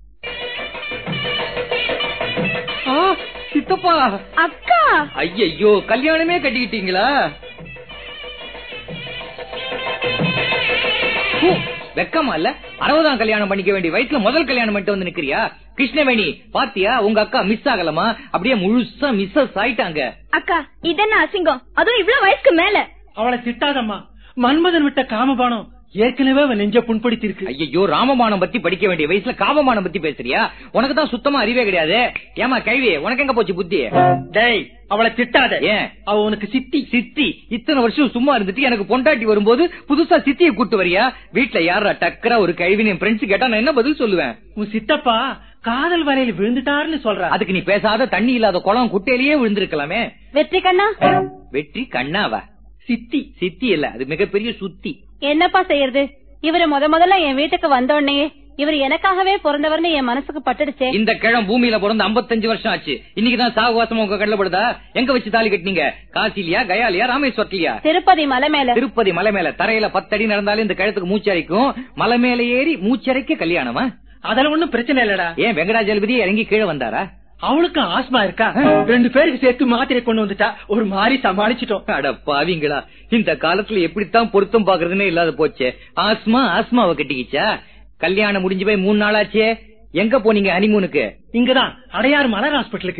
சித்தப்பா, அக்கா. ஐயோ, கல்யாணமே கட்டிக்கிட்டீங்களா? வெக்கமா இல்ல? 60ஆம் கல்யாணம் பண்ணிக்க வேண்டிய வயசுல முதல் கல்யாணம் பண்ணிட்டு வந்து நிக்கிறியா? கிருஷ்ணவேணி, பாத்தியா உங்க அக்கா மிஸ் ஆகலமா? அப்படியே முழுசா மிஸ்ஸஸ் ஆயிட்டாங்க. அக்கா, இதென்ன அசிங்கம்? அதுவும் இவ்வளவு வயசுக்கு மேல. அவளை திட்டாதம்மா. மன்மதன் விட்ட காமபானம் ஏற்கனவே அவன் நெஞ்ச புண்படுத்தி இருக்கு. ஐயோ, ராமபானம் பத்தி படிக்க வேண்டிய வயசுல காமபானம் பத்தி பேசுறியா? உனக்கு தான் சுத்தமா அறிவே கிடையாது. ஏமா கைவி, உனக்கு எங்க போச்சு புத்தி? டேய், அவளை திட்டாத. ஏன்? அவ உனக்கு சித்தி. சித்தி? இத்தனை வருஷம் சும்மா இருந்துட்டு எனக்கு பொண்டாட்டி வரும்போது புதுசா சித்தியை கூட்டு வரியா? வீட்டுல யாரா டக்கரா ஒரு கைவின் என் ஃப்ரெண்ட்ஸ் கேட்டா நான் என்ன பதில் சொல்லுவேன்? உன் சித்தப்பா காதல் வரையில விழுந்துட்டாருன்னு சொல்ற. அதுக்கு நீ பேசாத. தண்ணி இல்லாத குளம் குட்டையிலேயே விழுந்திருக்கலாமே. வெற்றி கண்ணா. வெற்றி கண்ணாவா? சித்தி. சித்தி இல்ல, அது மிகப்பெரிய சுத்தி. என்னப்பா செய்யறது? இவரு முதல்ல என் வீட்டுக்கு வந்தோடனே இவர் எனக்காகவே பிறந்தவர்னு என் மனசுக்கு பட்டுடுச்சே. இந்த கிழம் பூமியில பிறந்து 55 வருஷம் ஆச்சு. இன்னைக்குதான் சாகுவாசம் உங்க கண்ணப்படுதா? எங்க வச்சு தாலி கட்டினீங்க? காசிலியா, கயாலியா, ராமேஸ்வரத்திலியா? திருப்பதி மலை மேல. திருப்பதி மலை மேல. தரையில 10 அடி நடந்தாலும் இந்த கழுத்துக்கு மூச்சரைக்கும். மலை மேல ஏறி மூச்சரைக்க கல்யாணமா? அதெல்லாம் ஒண்ணும் பிரச்சனை இல்லடா. ஏன் வெங்கடாஜலபதி இறங்கி கீழே வந்தாரா? அவளுக்கு ஆஸ்மா இருக்கா? 2 பேருக்கு சேர்த்து மாத்திரை கொண்டு வந்துட்டா. ஒரு மாதிரி சமாளிச்சிட்டோம். அட பாவிங்களா, இந்த காலத்துல எப்படித்தான் பொருத்தம் பாக்குறதுன்னே இல்லாத போச்சே. ஆஸ்மாவை கட்டிக்கிச்சா? கல்யாணம் முடிஞ்சு போய் 3 நாள் ஆச்சே. எங்க போனீங்க ஹனிமூனுக்கு? இங்கதான் அடையாறு மலர் ஹாஸ்பிட்டலுக்கு.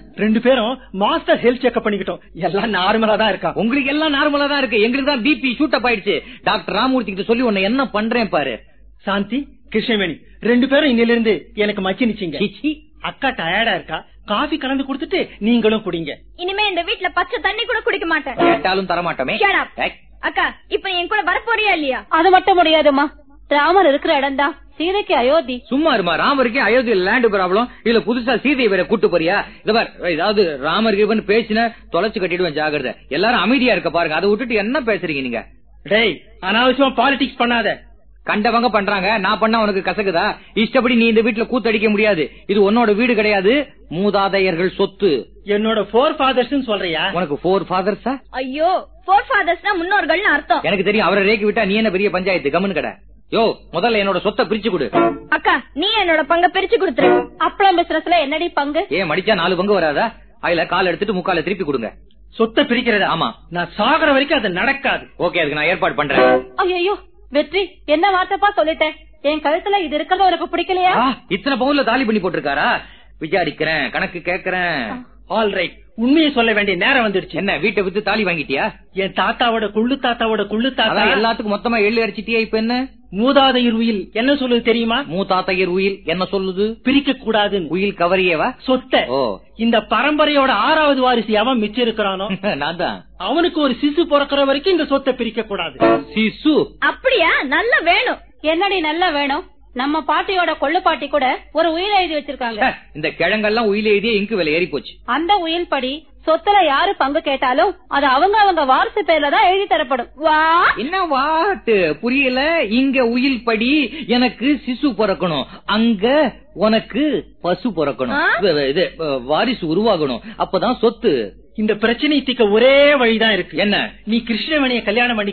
2 பேரும் மாஸ்டர் ஹெல்த் செக்அப் பண்ணிக்கிட்டோம். எல்லாம் நார்மலா தான் இருக்கா. உங்களுக்கு எல்லாம் நார்மலா தான் இருக்கு. எங்களுக்கு தான் பிபி ஷூட் அப் ஆயிடுச்சு. டாக்டர் ராமூர்த்தி கிட்ட சொல்லி உன்னை என்ன பண்றேன் பாரு. சாந்தி, கிருஷ்ணவேணி 2 பேரும் இன்னில இருந்து எனக்கு மச்சி நிச்சீங்க. அக்கா டயர்டா இருக்கா, காஃபி கலந்து கொடுத்துட்டு நீங்களும் குடிங்க. இனிமே இந்த வீட்டுல பச்சை தண்ணி கூட குடிக்க மாட்டேன். கேட்டாலும் தரமாட்டோமே. அக்கா, இப்ப என் கூட வரப்போறியா இல்லையா? அது மட்டும் முடியாதுமா. ராமர் இருக்கிற இடம் தான் சீதைக்கு அயோத்தி. சும்மா இருமா. ராமருக்கு அயோத்தி லேண்ட் ப்ராப்ளம். இதுல புதுசா சீதையை வேற கூட்டு போறியா? ஏதாவது ராமருக்கு பேசின தொலைச்சு கட்டிடுவேன், ஜாகிரதை. எல்லாரும் அமைதியா இருக்க பாருங்க. அதை விட்டுட்டு என்ன பேசுறீங்க நீங்க? டேய், அனாவசியமா பாலிடிக்ஸ் பண்ணாத. கண்டவங்க பண்றாங்க, நான் பண்ணா உனக்கு கசக்குதா? இஷ்டப்படி நீ இந்த வீட்டுல கூத்தடிக்க முடியாது. இது உன்னோட வீடு கிடையாது, மூதாதையர்கள் சொத்து. என்னோட 4 fathers சொல்றியா? உனக்கு 4 fathers? ஐயோ, 4 fathers முன்னோர்கள் அர்த்தம். எனக்கு தெரியும். அவரை ரேக்கி விட்டா நீ என்ன பெரிய பஞ்சாயத்து? கம்மன் கடை. யோ, முதல்ல என்னோட சொத்தை பிரிச்சு கொடு. அக்கா, நீ என்னோட பங்க பிரிச்சு கொடுத்துரு. அப்பளம் பிசினஸ்ல என்னடி பங்கு? ஏன் மடிச்சா 4 பங்கு வராதா? அதுல கால் எடுத்துட்டு 3/4 திருப்பி கொடுங்க. சொத்தை பிரிக்கிறது? ஆமா. நான் சாகர வரைக்கும் அது நடக்காது. ஓகே, அதுக்கு நான் ஏற்பாடு பண்றேன். ஐயோ வெற்றி, என்ன வார்த்தைப்பா சொல்லிட்டேன். என் கழுத்துல இது இருக்கிறது உனக்கு பிடிக்கலையா? இத்தனை பவுன்ல தாலி பண்ணி போட்டிருக்காரா? விசாரிக்கிறேன், கணக்கு கேக்குறேன். ஆல் ரைட், உண்மையை சொல்ல வேண்டிய நேரம் வந்துடுச்சு. என்ன, வீட்டை வித்து தாலி வாங்கிட்டியா? என் தாத்தாவோட குள்ளு தாத்தா எல்லாத்துக்கும் மொத்தமா எள்ளு அடிச்சிட்டியா? இப்ப என்ன? மூதாதையர் உயில் என்ன சொல்லுது தெரியுமா? மூதாதையர் உயில் என்ன சொல்லுது? பிரிக்க கூடாது. உயில் கவரியவா? சொத்தை. இந்த பரம்பரையோட 6வது வாரிசு எவன் மிச்சம் இருக்கிறானோ நான் தான். அவனுக்கு ஒரு சிசு பிறக்கிற வரைக்கும் இந்த சொத்தை பிரிக்க கூடாது. சிசு? அப்படியா? நல்ல வேணும். என்னடி நல்ல வேணும்? நம்ம பாட்டியோட கொள்ளு பாட்டி கூட ஒரு உயில் எழுதி வச்சிருக்காங்க. இந்த கிழங்கெல்லாம் உயில் எழுதிய இங்கு விலை ஏறி போச்சு. அந்த உயில் படி சொத்துல யாரு பங்கு கேட்டாலும் அது அவங்க வாரிசு பேர்ல தான் எழுதி தரப்படும். வா என்ன வாட்டு புரியல? இங்க உயில் படி எனக்கு சிசு பிறக்கணும், அங்க உனக்கு பசு பிறக்கணும், இது வாரிசு உருவாகணும், அப்பதான் சொத்து. இந்த பிரச்சனை தீர்க்க ஒரே வழிதான் இருக்கு. என்ன? நீ கிருஷ்ணவேணியை கல்யாணம் பண்ணிக்க,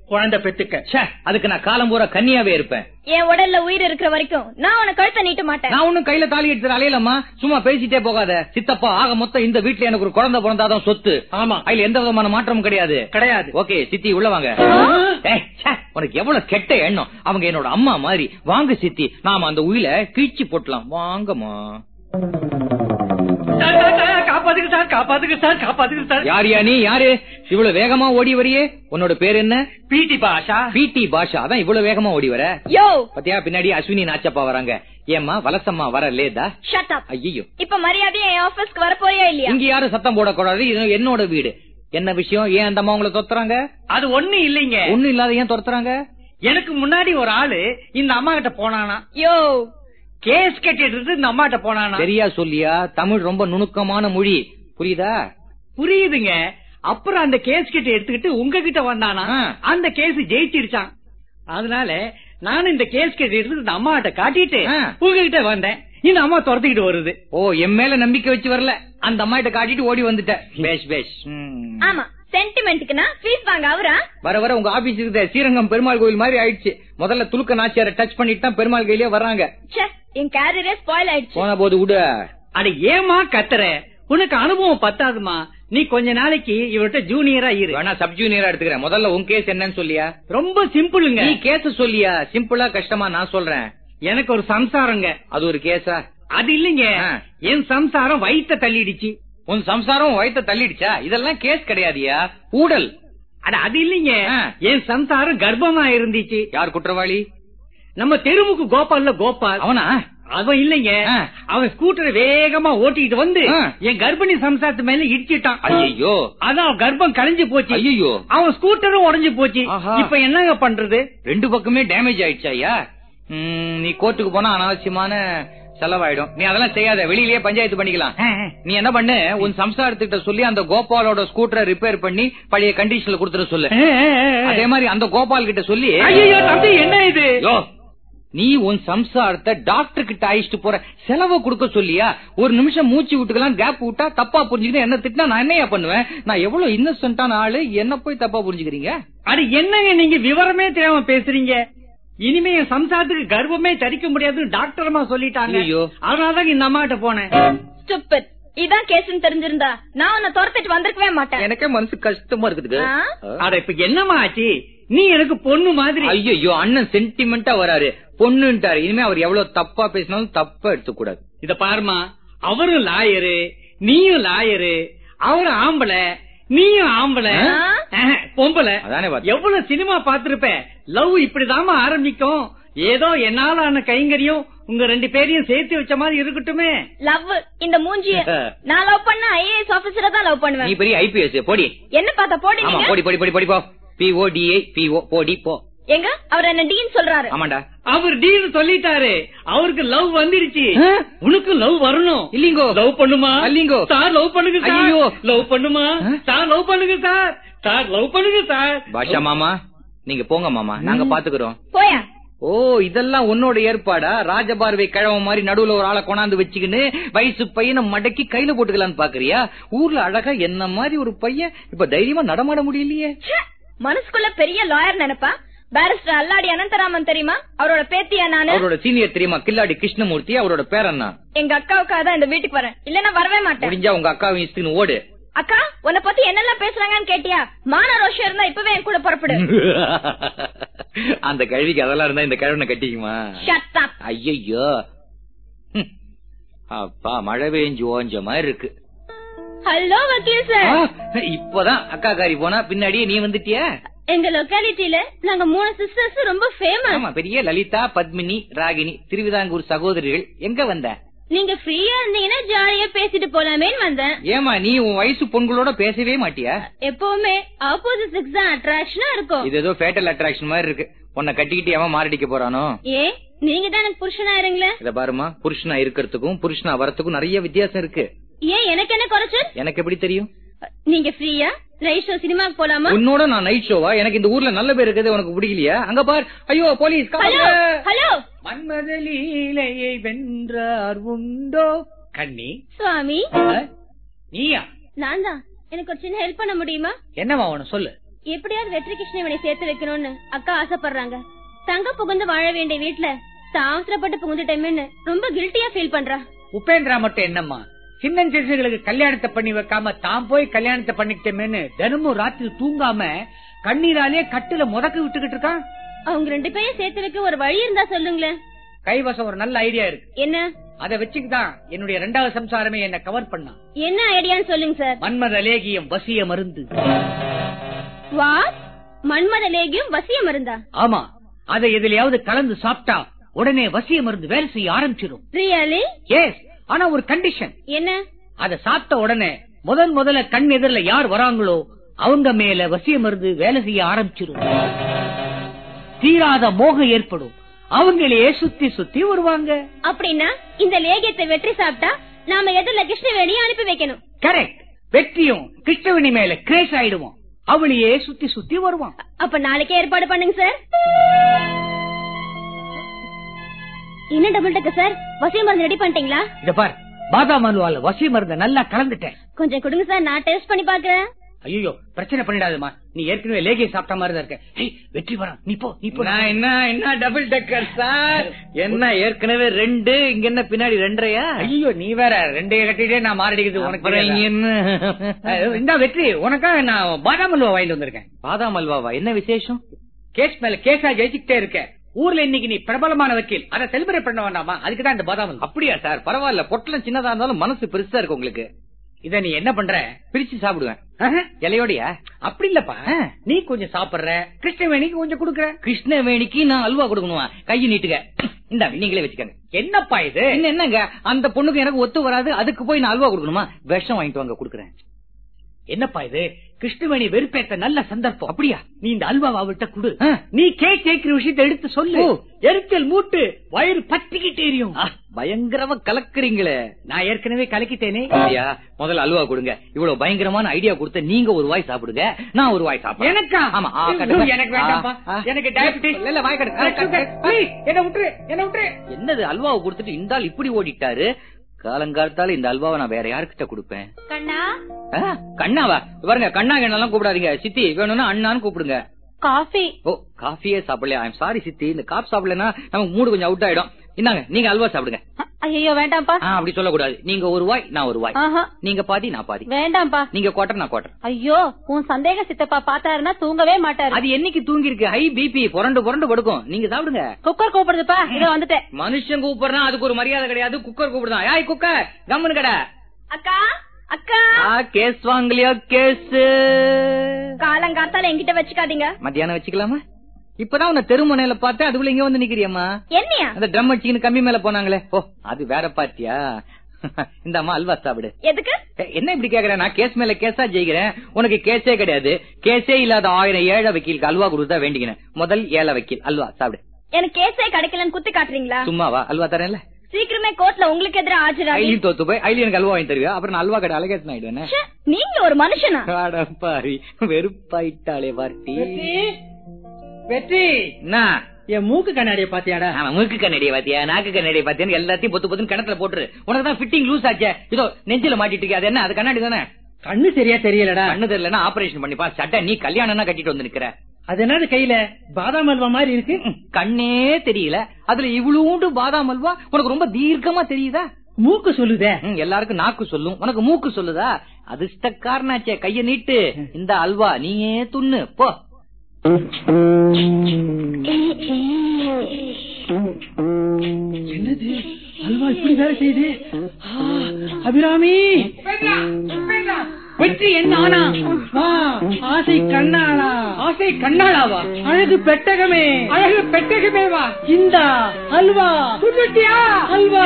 குழந்தை பெத்துக்க. அதுக்கு நான் காலம் பூரா கன்னியாவே இருப்பேன். என் உடல்ல உயிர் இருக்கிற வரைக்கும் நான் உன கழுத்தை நீட்ட மாட்டேன். நான் ஒன்னும் கையில தாலி எடுத்து அலையலம்மா, சும்மா பேசிட்டே போகாத. சித்தப்பா ஆக மொத்தம் இந்த வீட்டுல எனக்கு ஒரு குழந்தை பிறந்தாதான் சொத்து. ஆமா, அதுல எந்த விதமான மாற்றமும் கிடையாது. ஓகே சித்தி உள்ள வாங்க. உனக்கு எவ்வளவு கெட்ட எண்ணம். அவங்க என்னோட அம்மா மாதிரி. வாங்க சித்தி, நாம அந்த உயில கீழ்ச்சி போட்டலாம். வாங்கம்மா. காப்பாத்துக்கு சார், காப்பாத்துக்கு சார், காப்பாத்துக்கு சார். யாரியா நீ? யாரு இவ்வளவு வேகமா ஓடி வரியே? உன்னோட பேர் என்ன? பிடி பாஷா. பிடி பாஷா. அதான் இவ்வளவு வேகமா ஓடி வர. யோ பத்தியா, பின்னாடி அஸ்வினி நாச்சப்பா வராங்க. ஏம்மா வலசம்மா வரலேதா? Shut up. ஐயோ, இப்ப மரியாதையா என் ஆபீஸ்க்கு வர போறியா இல்லையா? இங்க யாரும் சத்தம் போடக்கூடாது. இது என்னோட வீடு. என்ன விஷயம்? ஏன் அந்த அம்மா உங்களை துரத்துறாங்க? அது ஒண்ணு இல்லைங்க. ஒண்ணு இல்லாத ஏன் துரத்துறாங்க? எனக்கு முன்னாடி ஒரு ஆளு இந்த அம்மா கிட்ட போனானா. யோ கேஸ் கட்டிட்டு இந்த அம்மா கிட்ட போனானா. சரியா சொல்லியா? தமிழ் ரொம்ப நுணுக்கமான மொழி, புரியுதா? புரியுதுங்க. அப்புறம் அந்த கேஸ் கிட்ட எடுத்துக்கிட்டு உங்ககிட்ட வந்தானா. அந்த கேஸ் ஜெயிச்சிருச்சான். அதனால நான் இந்த கேஸ் கிட்ட எடுத்து இந்த அம்மா கிட்ட காட்டிட்டு உங்ககிட்ட வந்தேன். இந்த அம்மா துரத்துக்கிட்டு வருது. ஓ, என் மேல நம்பிக்கை வச்சு வரல, அந்த அம்மா கிட்ட காட்டிட்டு ஓடி வந்துட்டேன். பேஷ் பேஷ். ஆமா, சென்டிமெண்ட்க்குனா ஃபீஸ் வாங்க அவரா? வர வர உங்க ஆபீஸ் இருக்க ஸ்ரீரங்கம் பெருமாள் கோயில் மாதிரி ஆயிடுச்சு. முதல்ல துலுக்க நாச்சியார டச் பண்ணிட்டு தான் பெருமாள் கோயிலே வர்றாங்க. என் கேரியரே ஸ்பாயில் ஆயிடுச்சு. போன போது விடு. அட ஏமா கத்துற? உனக்கு அனுபவம் பத்தாதுமா. நீ கொஞ்ச நாளைக்கு இவர்கிட்ட ஜூனியரா இரு. வேணா சப் ஜூனியரா எடுத்துக்கிறேன். முதல்ல உன் கேஸ் என்னன்னு சொல்லியா? ரொம்ப சிம்பிளுங்க. நீ கேஸ் சொல்லியா? சிம்பிளா கஷ்டமா நான் சொல்றேன். எனக்கு ஒரு சம்சாரங்க. அது ஒரு கேஸா? அது இல்லைங்க, என் சம்சாரம் வயித்த தள்ளிடுச்சு. உன் சம்சாரம் வயித்த தள்ளிடுச்சா? இதெல்லாம் கேஸ் கிடையாதியா, ஊடல். அட அது இல்லைங்க, என் சம்சாரம் கர்ப்பமா இருந்துச்சு. யார் குற்றவாளி? நம்ம தெருமுக்கு கோபால்ல கோபால். அவனா? அவன் இல்லைங்க, அவன் ஸ்கூட்டரை வேகமா ஓட்டிட்டு வந்து என் கர்ப்பிணி சம்சாரத்து மேல இடிச்சிட்டான். ஐயோ, அதான் கர்ப்பம் கலைஞ்சு போச்சு. ஐயோ, அவன் ஸ்கூட்டரும் உடைஞ்சு போச்சு. இப்ப என்னங்க பண்றது? ரெண்டு பக்கமே டேமேஜ் ஆயிடுச்சா ஐயா? நீ கோர்ட்டுக்கு போனா அனாவசியமான செலவாயிடும். நீ அதெல்லாம் செய்யாத, வெளியிலேயே பஞ்சாயத்து பண்ணிக்கலாம். நீ என்ன பண்ணு, உன் சம்சாரத்துக்கிட்ட சொல்லி அந்த கோபாலோட ஸ்கூட்டரை ரிப்பேர் பண்ணி பழைய கண்டிஷன்ல கொடுத்துட சொல்லு. அதே மாதிரி அந்த கோபால் கிட்ட சொல்லி, ஐயோ தம்பி என்ன இது, நீ உன் சம்சாரத்தை டாக்டர் கிட்ட அழைச்சிட்டு போற செலவை கொடுக்க சொல்லியா? ஒரு நிமிஷம் மூச்சு விட்டுக்கலாம், கேப் விட்டா தப்பா புரிஞ்சுக்கிட்டு என்ன திட்டினா நான் என்னையா பண்ணுவேன்? நான் எவ்வளவு இன்னசென்ட்டான ஆளு, என்ன போய் தப்பா புரிஞ்சுக்கிறீங்க? அது என்னங்க நீங்க விவரமே தெரியாம பேசுறீங்க. இனிமே என் சம்சாரத்துக்கு கர்ப்பமே தரிக்க முடியாதுன்னு டாக்டர்மா சொல்லிட்டாங்க. அதனாலதான் இந்த அம்மா கிட்ட போனேன். ஸ்டூபிட். இதான் கேஸ்ன்னு தெரிஞ்சிருந்தா நான் உன்னை துரத்திட்டு வந்திருக்கவே மாட்டேன். எனக்கே மனசு கஷ்டமா இருக்குது. அட இப்ப என்னமா ஆச்சு? நீ எனக்கு பொண்ணு மாதிரி. ஐயோ, அண்ணன் சென்டிமெண்டா வராரு, பொண்ணுட்டாரு. இனிமே அவர் எவ்வளவு தப்பா பேசினாலும் தப்பா எடுத்துக்கூடாது. இத பாருமா, அவரும் லாயரு, நீயும் லாயரு. அவரும் ஆம்பளை, நீயும் ஆம்பளை, பொம்பளை. எவ்வளவு சினிமா பாத்திருப்ப. லவ் இப்படிதாம ஆரம்பிக்கும். ஏதோ என்னால கைங்கரியம் உங்க ரெண்டு பேரையும் சேர்த்து வச்ச மாதிரி இருக்கட்டுமே. லவ் இந்த மூஞ்சிய நான் லவ் பண்ண IAS ஆபீசரை தான் லவ் பண்ணுவேன். நீ பெரிய IPS போடி. என்ன பார்த்தா போடி. போடி போடி போடி போடி போ. PODI PO போடி போ. எங்க அவர் என்ன டீன் சொல்றாரு? ஆமாண்டா, அவர் டீன் சொல்லிட்டாரு. அவருக்கு லவ் வந்துருச்சு. உனக்கு லவ் வரணும். இல்லீங்கோ, லவ் பண்ணுமா? இல்லீங்கோ, சார் லவ் பண்ணுங்க சார். ஐயோ, லவ் பண்ணுமா? சார் லவ் பண்ணுங்க சார். சார் லவ் பண்ணுங்க சார். பாஷா மாமா, நீங்க போங்க மாமா, நாங்க பாத்துக்கிறோம். போயா. ஓ, இதெல்லாம் உன்னோட ஏற்பாடா? ராஜபார்வை கிழவ மாதிரி நடுவுல ஒரு ஆளை கொண்டாந்து வச்சுக்கின்னு வயசு பையனை மடக்கி கையில போட்டுக்கலான்னு பாக்குறியா? ஊர்ல அழகா என்ன மாதிரி ஒரு பையன் இப்ப தைரியமா நடமாட முடியலையே. மனசுக்குள்ள பெரிய லாயர் நினைப்பா. பாரிஸ்டர் அல்லாடி அனந்தராமன் தெரியுமா? அவரோட பேத்தியா நானு. அவரோட சீனியர் தெரியுமா? கில்லாடி கிருஷ்ணமூர்த்தி. அவரோட பேரண்ணா. எங்க அக்காவுக்காக தான் இந்த வீட்டுக்கு வரேன், இல்லன்னா வரவே மாட்டேன். முடிஞ்சா உங்க அக்காவை இஸ்தின்னு ஓடு. அக்கா, உன்னை பத்தி என்னெல்லாம் பேசுறாங்கன்னு கேட்டியா? மான ரோஷம் இருந்தா இப்பவே என் கூட புறப்படு. அந்த கழுவிக்கு அதெல்லாம் இருந்தா இந்த கழுவனை கட்டிக்குமா? ஐயோ, அப்பா மழை பெஞ்சு ஓஞ்ச மாதிரி இருக்கு. ஹலோ வக்கீல் சார். இப்பதான் அக்கா காரி போனா, பின்னாடியே நீ வந்துட்டிய. எங்க லொக்காலிட்டியில நாங்க 3 சிஸ்டர்ஸ் ரொம்ப ஃபேமஸ். ஆமா, பெரிய லலிதா, பத்மினி, ராகினி, திருவிதாங்கூர் சகோதரிகள். எங்க வந்த? நீங்க ஃப்ரீயா இருந்தீங்கன்னா ஜாலியா பேசிட்டு போலாமேன்னு வந்தேன். ஏமா, நீ உன் வயசு பொண்களோட பேசவே மாட்டியா? எப்பவுமே ஆப்போசிட் செக்ஸ் தான் அட்ராக்ஷனா இருக்கும். இது ஏதோ ஃபேட்டல் அட்ராக்ஷன் மாதிரி இருக்கு. உன்னை கட்டிக்கிட்டு எவன் மாரடிக்க போறானோ? ஏ, நீங்க தான் எனக்கு புருஷனா இருங்களே. இத பாருமா, புருஷனா இருக்கிறதுக்கும் புருஷனா வரத்துக்கும் நிறைய வித்தியாசம் இருக்கு. ஏன், எனக்கு என்ன குறைச்சல்? எனக்கு எப்படி தெரியும்? நீங்க ஃப்ரீயா நைட் ஷோ சினிமாக்கு போலாமா? உன்னோட நான் நைட் ஷோவா? எனக்கு இந்த ஊர்ல நல்ல பேர் இருக்குது, உனக்கு பிடிக்கலையா? அங்க பார். ஐயோ போலீஸ். ஹலோ. மன்மதலீலையை வென்றார் உண்டோ கண்ணி? சுவாமி நீயா? நான் தான். எனக்கு ஒரு சின்ன ஹெல்ப் பண்ண முடியுமா? என்னவா உன சொல்லு. எப்படியாவது வெற்றி கிருஷ்ணவேணி சேர்த்து வைக்கணும்னு அக்கா ஆசைப்படுறாங்க. தங்க புகுந்து வாழ வேண்டிய வீட்டுல அவசரப்பட்டு புகுந்துட்டேன்னு ரொம்ப கில்ட்டியா ஃபீல் பண்றா. உபேந்திரா மட்டும் என்னம்மா சின்னஞ்சிறுகளுக்கு கல்யாணத்தை பண்ணி வைக்காம தான் போய் கல்யாணத்தை பண்ணிக்கிட்டேன்னு தினமும் ராத்திரி தூங்காம கண்ணீராலே கட்டுல முதக்க விட்டுக்கிட்டு இருக்கான். அவங்க 2 பேரையும் சேர்த்து வைக்க ஒரு வழி இருந்தா சொல்லுங்களேன். கைவசம் ஒரு நல்ல ஐடியா இருக்கு. என்ன? அதை வச்சுக்கிதான் என்னுடைய 2வது சம்சாரமே என்ன கவர் பண்ணா. என்ன ஐடியான்னு சொல்லுங்க சார். மன்மத லேகியம் வசிய மருந்து. வாட்? மன்மத லேகியம் வசிய மருந்தா? ஆமா, அதை எதுலயாவது கலந்து சாப்பிட்டா உடனே வசிய மருந்து வேலை செய்ய ஆரம்பிச்சிடும். ரியலி? எஸ். ஆனா ஒரு கண்டிஷன். என்ன? அதை சாப்பிட்ட உடனே முதல்ல கண் எதிரில யார் வராங்களோ அவங்க மேல வசிய மருந்து வேலை செய்ய ஆரம்பிச்சிடும். தீராத மோகம் ஏற்படும். அவங்களையே சுத்தி சுத்தி வருவாங்க. அப்படின்னா இந்த லேகியத்தை வெற்றி சாப்பிட்டா நாம எதிரில கிருஷ்ணவேணியை அனுப்பி வைக்கணும். கரெக்ட். வெற்றியும் கிருஷ்ணவேணி மேல கிரேஸ் ஆயிடுவோம். அவளையே சுத்தி சுத்தி வருவான். அப்ப நாளைக்கே ஏற்பாடு பண்ணுங்க சார். என்ன டபுள் டக்கு சார், வசிய மருந்து ரெடி பண்ணிட்டீங்களா? இத பார், பாதாம் அல்வால வசிய மருந்த நல்லா கலந்துட்டேன். கொஞ்சம் கொடுங்க சார், நான் டேஸ்ட் பண்ணி பாக்குறேன். ஐயோ, பிரச்சனை பண்ணிடாதமா. நீ ஏற்கனவே லேகிய சாப்பிட்ட மாதிரி தான் இருக்க. வெற்றி வர நீ போ. என்ன டபுள் டக்கர் சார்? என்ன ஏற்கனவே 2, இங்க என்ன பின்னாடி 2.5? ஐயோ, நீ வேற 2 கட்டிட்டே நான் மாரடிக்கிறது உனக்கு என்ன? இந்த வெற்றி உனக்காக நான் பாதாம் அல்வா வாங்கிட்டு வந்திருக்கேன். பாதாம் அல்வாவா? என்ன விசேஷம்? கேஸ் மேல கேஸா ஜெயிச்சுக்கிட்டே இருக்க. ஊர்ல இன்னைக்கு நீ பிரபலமான வக்கீல், அதை செலிபிரேட் பண்ண வேண்டாமா? அதுக்குதான் இந்த பாதாம் அல்வா. அப்படியா சார்? பரவாயில்ல, பொட்டலம் சின்னதா இருந்தாலும் மனசு பெருசா இருக்கு உங்களுக்கு. இத நீ என்ன பண்ற? பிரிச்சு சாப்பிடுவேன். இலையோடையா? அப்படி இல்லப்பா, நீ கொஞ்சம் சாப்பிடுற, கிருஷ்ணவேணிக்கு கொஞ்சம் குடுக்கற. கிருஷ்ணவேணிக்கு நான் அல்வா கொடுக்கணுமா? கையை நீட்டுங்க, இந்த நீங்களே வச்சுக்கங்க. என்னப்பா இது? என்னங்க, அந்த பொண்ணுக்கு எனக்கு ஒத்து வராது, அதுக்கு போய் நான் அல்வா கொடுக்கணுமா? விஷம் வாங்கிட்டு வாங்க, கொடுக்குறேன். என்னப்பா இது? கிருஷ்ணவேணி வெறுப்பேற்ற நல்ல சந்தர்ப்பம். அப்படியா? நீ இந்த அல்வாவை விட்ட குடு. நீ கேக் கேட்கிற விஷயத்தை எடுத்து சொல்லு. எரிச்சல் மூட்டு, வயிறு பத்திக்கிட்டே எரியும். பயங்கரமா கலக்குறீங்களே. நான் ஏற்கனவே கலக்கிட்டேனே. முதல்ல அல்வா கொடுங்க. இவ்வளவு பயங்கரமான ஐடியா கொடுத்த நீங்க ஒரு வாய் சாப்பிடுங்க, நான் ஒரு வாய் சாப்பிடுறேன். எனக்கா? ஆமா. எனக்கு வேண்டாம்ப்பா, எனக்கு டயபிட்டிஸ். இல்ல, வாய் கடை. என்ன விட்டுரு. என்னது, அல்வாவை கொடுத்துட்டு இந்த ஆள் இப்படி ஓடிட்டாரு? காலங்காலத்தால இந்த அல்வாவை நான் வேற யாருக்கிட்ட கொடுப்பேன்? கண்ணா. கண்ணாவா? பாருங்க, கண்ணா எல்லாம் கூப்பிடாதீங்க. சித்தி வேணும்னா அண்ணான்னு கூப்பிடுங்க. காஃபி. ஓ, காஃபியே சாப்பிடலையா? ஐம் சாரி சித்தி, இந்த காஃபி சாப்பிடலன்னா நமக்கு மூடு கொஞ்சம் அவுட் ஆயிடும். இந்தாங்க, நீங்க அல்வா சாப்பிடுங்க. ஐயோ வேண்டாம்ப்பா. அப்படி சொல்லக்கூடாது. நீங்க ஒரு வாய், நான் ஒரு வாய். நீங்க பாதி, நான் பாதி. வேண்டாம்ப்பா. நீங்க குவார்டர், நான் குவார்டர். ஐயோ, உன் சந்தேக சித்தப்பா பாத்தாருன்னா தூங்கவே மாட்டாரு. அது என்னைக்கு தூங்கி இருக்கு? ஹை பிபி, புரண்டு படுக்கும். நீங்க சாப்பிடுங்க. குக்கர் கூப்பிடுதுப்பா, இதோ வந்துட்டேன். மனுஷன் கூப்பிடுறா, அதுக்கு ஒரு மரியாதை கிடையாது. குக்கர் கூப்பிடுதான். யாய் குக்கர், கம்முனு கடை. அக்கா அக்கா, கேஸ் வாங்கலையா? கேஸ் காலங்காத்தால என்கிட்ட வச்சுக்காதீங்க. மத்தியானம் வச்சுக்கலாமா? இப்பதான் உன்னை தெருமுனையில பார்த்தேன், அதுக்குள்ள இங்க வந்து நிக்கிறியம்மா. என்னையா? அந்த ட்ரம் அடிச்சுன்னு கம்மி மேல போனாங்களே, ஓ அது வேற பார்ட்டியா? இந்த அம்மா அல்வா சாப்பிடு. எதுக்கு? என்ன இப்படி கேக்குறேன்? நான் கேஸ் மேல கேஸா ஜெயிக்கிறேன், உனக்கு கேஸே கிடையாது. கேஸே இல்லாத 1000 ஏழை வக்கீலுக்கு அல்வா கொடுத்தா வேண்டிக்கிறேன். முதல் ஏழை வக்கீல் அல்வா சாப்பிடு. எனக்கு கேஸே கிடைக்கலன்னு குத்தி காட்டுறீங்களா? சும்மாவா? அல்வா தரேன்ல. சீக்கிரமே கோர்ட்ல உங்களுக்கு எதிராக ஆஜராகி ஐலி தோத்து போய் ஐலி எனக்கு அல்வா வாங்கி தருவியா? அப்புறம் நான் அல்வா கடை அலகேஷன் ஆயிடுவேன். நீங்க ஒரு மனுஷனா? பாரி, வெறுப்பாயிட்டாளே வார்த்தி. வெற்றி, என் மூக்கு கண்ணாடிய பாத்தியாடா? மூக்கு கண்ணாடிய பாத்தியா, நாக்கு கண்ணாடிய பாத்தியா? எல்லாத்தையும் பொத்து பொத்துன்னு கிணத்துல போட்டுரு. உனக்கு தான் ஃபிட்டிங் லூஸ் ஆச்சே, இதோ நெஞ்சில மாட்டிட்டு இருக்கு. அது என்ன? அது கண்ணாடி தானே. கண்ணு சரியா தெரியலடா. கண்ணு தெரியலன்னா ஆபரேஷன் பண்ணிப்பா. சட்டை நீ கல்யாணம் கட்டிட்டு வந்து நிக்கிற. அது என்னது கையில பாதாம் அல்வா மாதிரி இருக்கு? கண்ணே தெரியல, அதுல இவ்வளவு பாதாம் அல்வா உனக்கு ரொம்ப தீர்க்கமா தெரியுதா? மூக்கு சொல்லுதே. எல்லாருக்கும் நாக்கு சொல்லும், உனக்கு மூக்கு சொல்லுதா? அதிர்ஷ்டக்காரனாச்சே, கைய நீட்டு, இந்த அல்வா நீயே துண்ணு போ. என்னது அல்வா இப்படி வேலை செய்யுது? அபிராமி, வெற்றி என்ன ஆனா? ஆசை கண்ணாளா? ஆசை கண்ணாளாவா? அழகு பெட்டகமே, அழகு பெட்டகமே வா, இந்த அல்வா துண்ணுட்டியா? அல்வா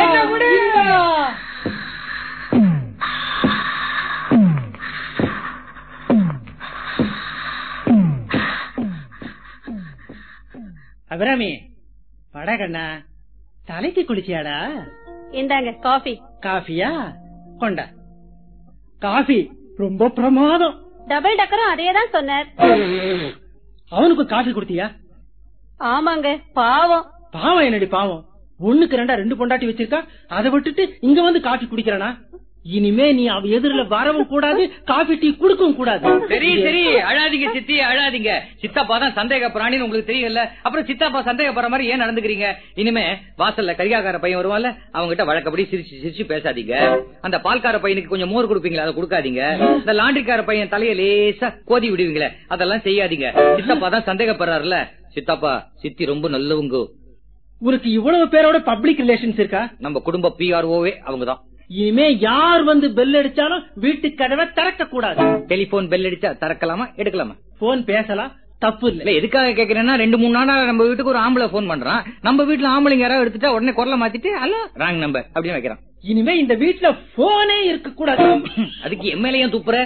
அபிராமி, படா கண்ணா, தலைக்கு குளிச்சியாடா? இந்தாங்க காஃபி. காஃபியா? கொண்டா. காஃபி ரொம்ப பிரமாதம். டபுள் டக்கரும் அதேதான் சொன்னார். அவனுக்கு காஃபி கொடுத்தியா? ஆமாங்க, பாவம். பாவம் என்னடி பாவம்? 1க்கு 2 2 பொண்டாட்டி வச்சிருக்கா, அதை விட்டுட்டு இங்க வந்து காஃபி குடிக்கிறானா? இனிமே நீ அவ எதிரில வரவும் கூடாது, காபி டீ குடுக்கவும் கூடாது. சரி சரி, அழாதீங்க சித்தி, அழாதீங்க. சித்தப்பா தான் சந்தேக பிராணின்னு உங்களுக்கு தெரியல, அப்புறம் சித்தப்பா சந்தேகப்படுற மாதிரி ஏன் நடந்துக்கிறீங்க? இனிமே வாசல்ல கரிகாக்கார பையன் வருவான்ல, அவங்க கிட்ட வழக்கப்படி சிரிச்சு சிரிச்சு பேசாதீங்க. அந்த பால்கார பையனுக்கு கொஞ்சம் மோர் கொடுப்பீங்களா, அதை கொடுக்காதீங்க. இந்த லாண்டிக்கார பையன் தலைய லேசா கோதி விடுவீங்களே, அதெல்லாம் செய்யாதீங்க. சித்தப்பா தான் சந்தேகப்படுறாருல. சித்தப்பா சித்தி ரொம்ப நல்லவங்க. உனக்கு இவ்வளவு பேரோட பப்ளிக் ரிலேஷன்ஸ் இருக்கா? நம்ம குடும்ப PROவே அவங்கதான். இனிமே யார் வந்து பெல் அடிச்சாலும் வீட்டு கதவை திறக்க கூடாது. டெலிபோன் பெல் அடிச்சா திறக்கலாமா எடுக்கலாமா? போன் பேசலாம், தப்பு இல்ல. எதுக்காக கேக்குறேன்னா 2-3 நாளா நம்ம வீட்டுக்கு ஒரு ஆம்பளை போன் பண்றான். நம்ம வீட்டுல ஆம்பளைங்க யாராவது எடுத்துட்டா உடனே குரலை மாத்திட்டு அல்ல ராங் நம்பர் அப்படின்னு வைக்கிறான். இனிமே இந்த வீட்டுல போனே இருக்க கூடாது. அதுக்கு எம்எல்ஏ துப்புற.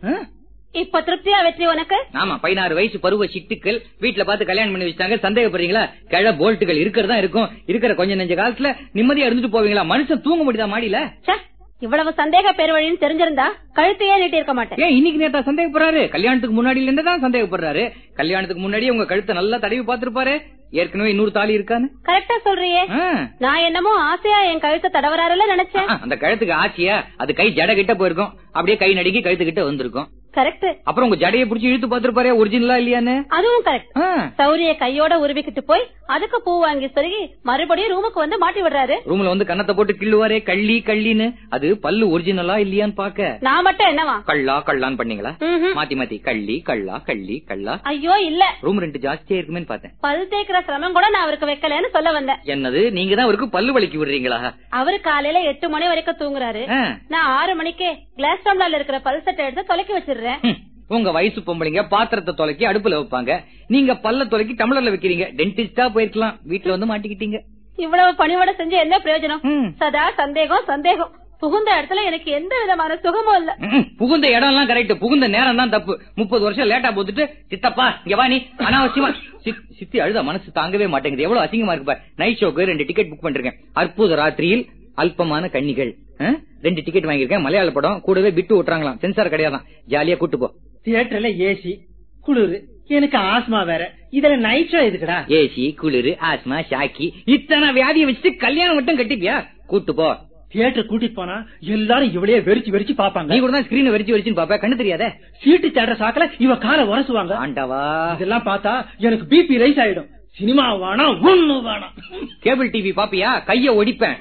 இப்ப திருப்தியா வெற்றி உனக்கு? ஆமா, 16 வயசு பருவ சிட்டுக்கள் வீட்டுல பார்த்து கல்யாணம் பண்ணி வச்சாங்க. சந்தேகப்படுறீங்களா? கிழ போல்ட்டுகள் இருக்கிறதா இருக்கும். இருக்கிற கொஞ்சம் நெஞ்ச காலத்துல நிம்மதியா இருந்துட்டு போவீங்களா? மனுஷன் தூங்க முடியுதா மாடியில? இவ்வளவு சந்தேக பேர் வழின்னு தெரிஞ்சிருந்தா கழுத்தையே நீட்டி இருக்க மாட்டேன். ஏன் இன்னைக்கு நேத்தா சந்தேகப்படுறாரு? கல்யாணத்துக்கு முன்னாடில இருந்து தான் சந்தேகப்படுறாரு. கல்யாணத்துக்கு முன்னாடி உங்க கழுத்தை நல்லா தடவி பாத்துருப்பாரு. ஏற்கனவே இன்னொரு தாலி இருக்கான்னு. கரெக்டா சொல்றியே. நான் என்னமோ ஆசையா என் கழுத்தை தடவராருல நினைச்சேன். அந்த கழுத்துக்கு ஆசையா அது கை ஜட கிட்ட போயிருக்கும், அப்படியே கை நடுங்கி கழுத்து கிட்ட வந்திருக்கும். கரெக்ட். அப்புறம் உங்க ஜடையை புடிச்சு இழுத்து பாத்துருப்பாரு, ஒரிஜினலா இல்லையான்னு. அதுவும் கரெக்ட். சௌரிய கையோட உருவிக்கிட்டு போய் அதுக்கு பூ வாங்கி சொருகி மறுபடியும் ரூமுக்கு வந்து மாட்டி விடுறாரு. ரூம்ல வந்து கண்ணத்தை போட்டு கிள்ளுவாரே கள்ளி கள்ளின்னு. அது பல்லு ஒரிஜினலா இல்லையான்னு பாக்க. நான் மட்டும் என்னவா கள்ளா கள்ளான்னு பண்ணீங்களா? மாத்தி மாத்தி கள்ளி கள்ளா கள்ளி கள்ளா. ஐயோ இல்ல, ரூம் ரெண்டு ஜாஸ்தியா இருக்குமே பார்த்தேன். பல் தேய்க்கிற சிரமம் கூட நான் அவருக்கு வைக்கலன்னு சொல்ல வந்தேன். என்னது, நீங்க தான் அவருக்கு பல்லு வலிக்கு விடுறீங்களா? அவரு காலையில 8 மணி வரைக்கும் தூங்குறாரு. நான் 6 மணிக்கே கிளாஸ் டம்ளர்ல இருக்கிற பல் செட்டை எடுத்து தொலைக்கி வச்சிடுறேன். உங்க வயசு பொம்பளைங்க பாத்திரத்தை தொலைக்கி அடுப்புல வைப்பாங்க, நீங்க பல்ல தொலைக்கி டம்ளர்ல வைக்கிறீங்க. டென்டிஸ்டா போயிருக்கலாம், வீட்டுல வந்து மாட்டிக்கிட்டீங்க. இவ்வளவு பணிவோட செஞ்சு என்ன பிரயோஜனம்? சதா சந்தேகம் சந்தேகம். புகுந்த இடத்துல எனக்கு எந்த விதமான சுகமும் இல்ல. புகுந்த இடம் எல்லாம் கரெக்ட், புகுந்த நேரம் தான் தப்பு. 30 வருஷம் லேட்டா போட்டுட்டு சித்தப்பா இங்க வா நீ அனாவசியமா. சித்தி அழுத மனசு தாங்கவே மாட்டேங்குது. எவ்வளவு அசிங்கமா இருக்கு. நைட் ஷோக்கு 2 டிக்கெட் புக் பண்ணிருக்கேன். அற்புத ராத்திரியில் அல்பமான கண்ணிகள் 2 டிக்கெட் வாங்கிருக்கேன். மலையாள படம், கூடவே பிட்டு ஓட்டுறாங்களாம். சென்சார் கிடையாதான். ஜாலியா கூட்டு போ. தியேட்டர்ல ஏசி குளிரு, எனக்கு ஆஸ்மா வேற, இதுல நைட் ஷோ எதுக்குடா? ஏசி குளிரு ஆஸ்மா ஷாக்கி இத்தனை வியாதியை வச்சுட்டு கல்யாணம் மட்டும் கட்டிப்பியா? கூட்டு போ. தியேட்டர் கூட்டிட்டு போனா எல்லாரும் இவளையே வெறிச்சு வெறிச்சு பாப்பாங்க. நீ கூட தான் ஸ்கிரீன் வெறிச்சு வெறிச்சுன்னு பாப்பா, கண்ணு தெரியாத. சீட்டு தேடுற சாக்கல இவ காலை உரசுவாங்க. ஆண்டவா, இதெல்லாம் பார்த்தா எனக்கு பிபி ரைஸ் ஆயிடும். சினிமா வேணாம், ஒண்ணு வேணாம். கேபிள் டிவி பாப்பியா? கைய ஒடிப்பேன்.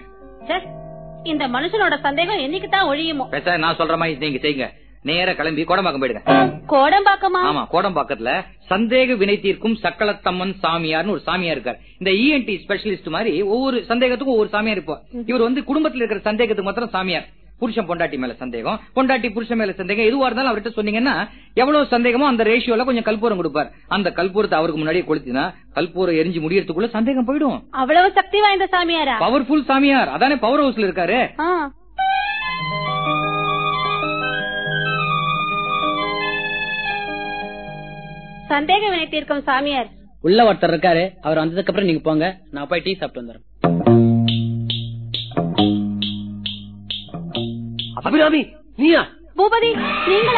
இந்த மனுஷனோட சந்தேகம் என்னைக்கு தான் ஒழியுமோ? நான் சொல்ற மாதிரி நீங்க செய்யுங்க. நேர கிளம்பி கோடம்பாக்கம் போயிடுங்க. கோடம்பாக்கமா? ஆமா, கோடம்பாக்கத்துல சந்தேக வினை தீர்க்கும் சக்களத்தம்மன் சாமியார்னு ஒரு சாமியார் இருக்காரு. இந்த ENT ஸ்பெஷலிஸ்ட் மாதிரி ஒவ்வொரு சந்தேகத்துக்கும் ஒவ்வொரு சாமியார் இருப்போம். இவர் வந்து குடும்பத்தில் இருக்கிற சந்தேகத்துக்கு மாத்திரம் சாமியார். புருஷன் பொண்டாட்டி மேல சந்தேகம், பொண்டாட்டி புருஷன் மேல சந்தேகம், எதுவா இருந்தாலும் அவர்கிட்ட சொன்னீங்கன்னா எவ்வளவு சந்தேகமோ அந்த ரேஷியோல கொஞ்சம் கல்பூரம் கொடுப்பார். அந்த கல்பூரத்தை அவருக்கு முன்னாடியே கொளுத்தினா கல்பூரம் எரிஞ்சு முடியறதுக்குள்ள சந்தேகம் போயிடும். அவ்வளவு சக்தி வாய்ந்த சாமியாரா? பவர்ஃபுல் சாமியார். அதானே பவர் ஹவுஸ்ல இருக்காரு. சந்தேக வினை தீர்க்கும் சாமியார் உள்ள ஒருத்தர் இருக்காரு. அவர் வந்ததுக்கு அப்புறம் நீங்க போங்க, நான் போய் டீ சாப்பிட்டு வந்துடுறேன். அபிராமி, நீயா? பூபதி, நீங்களா?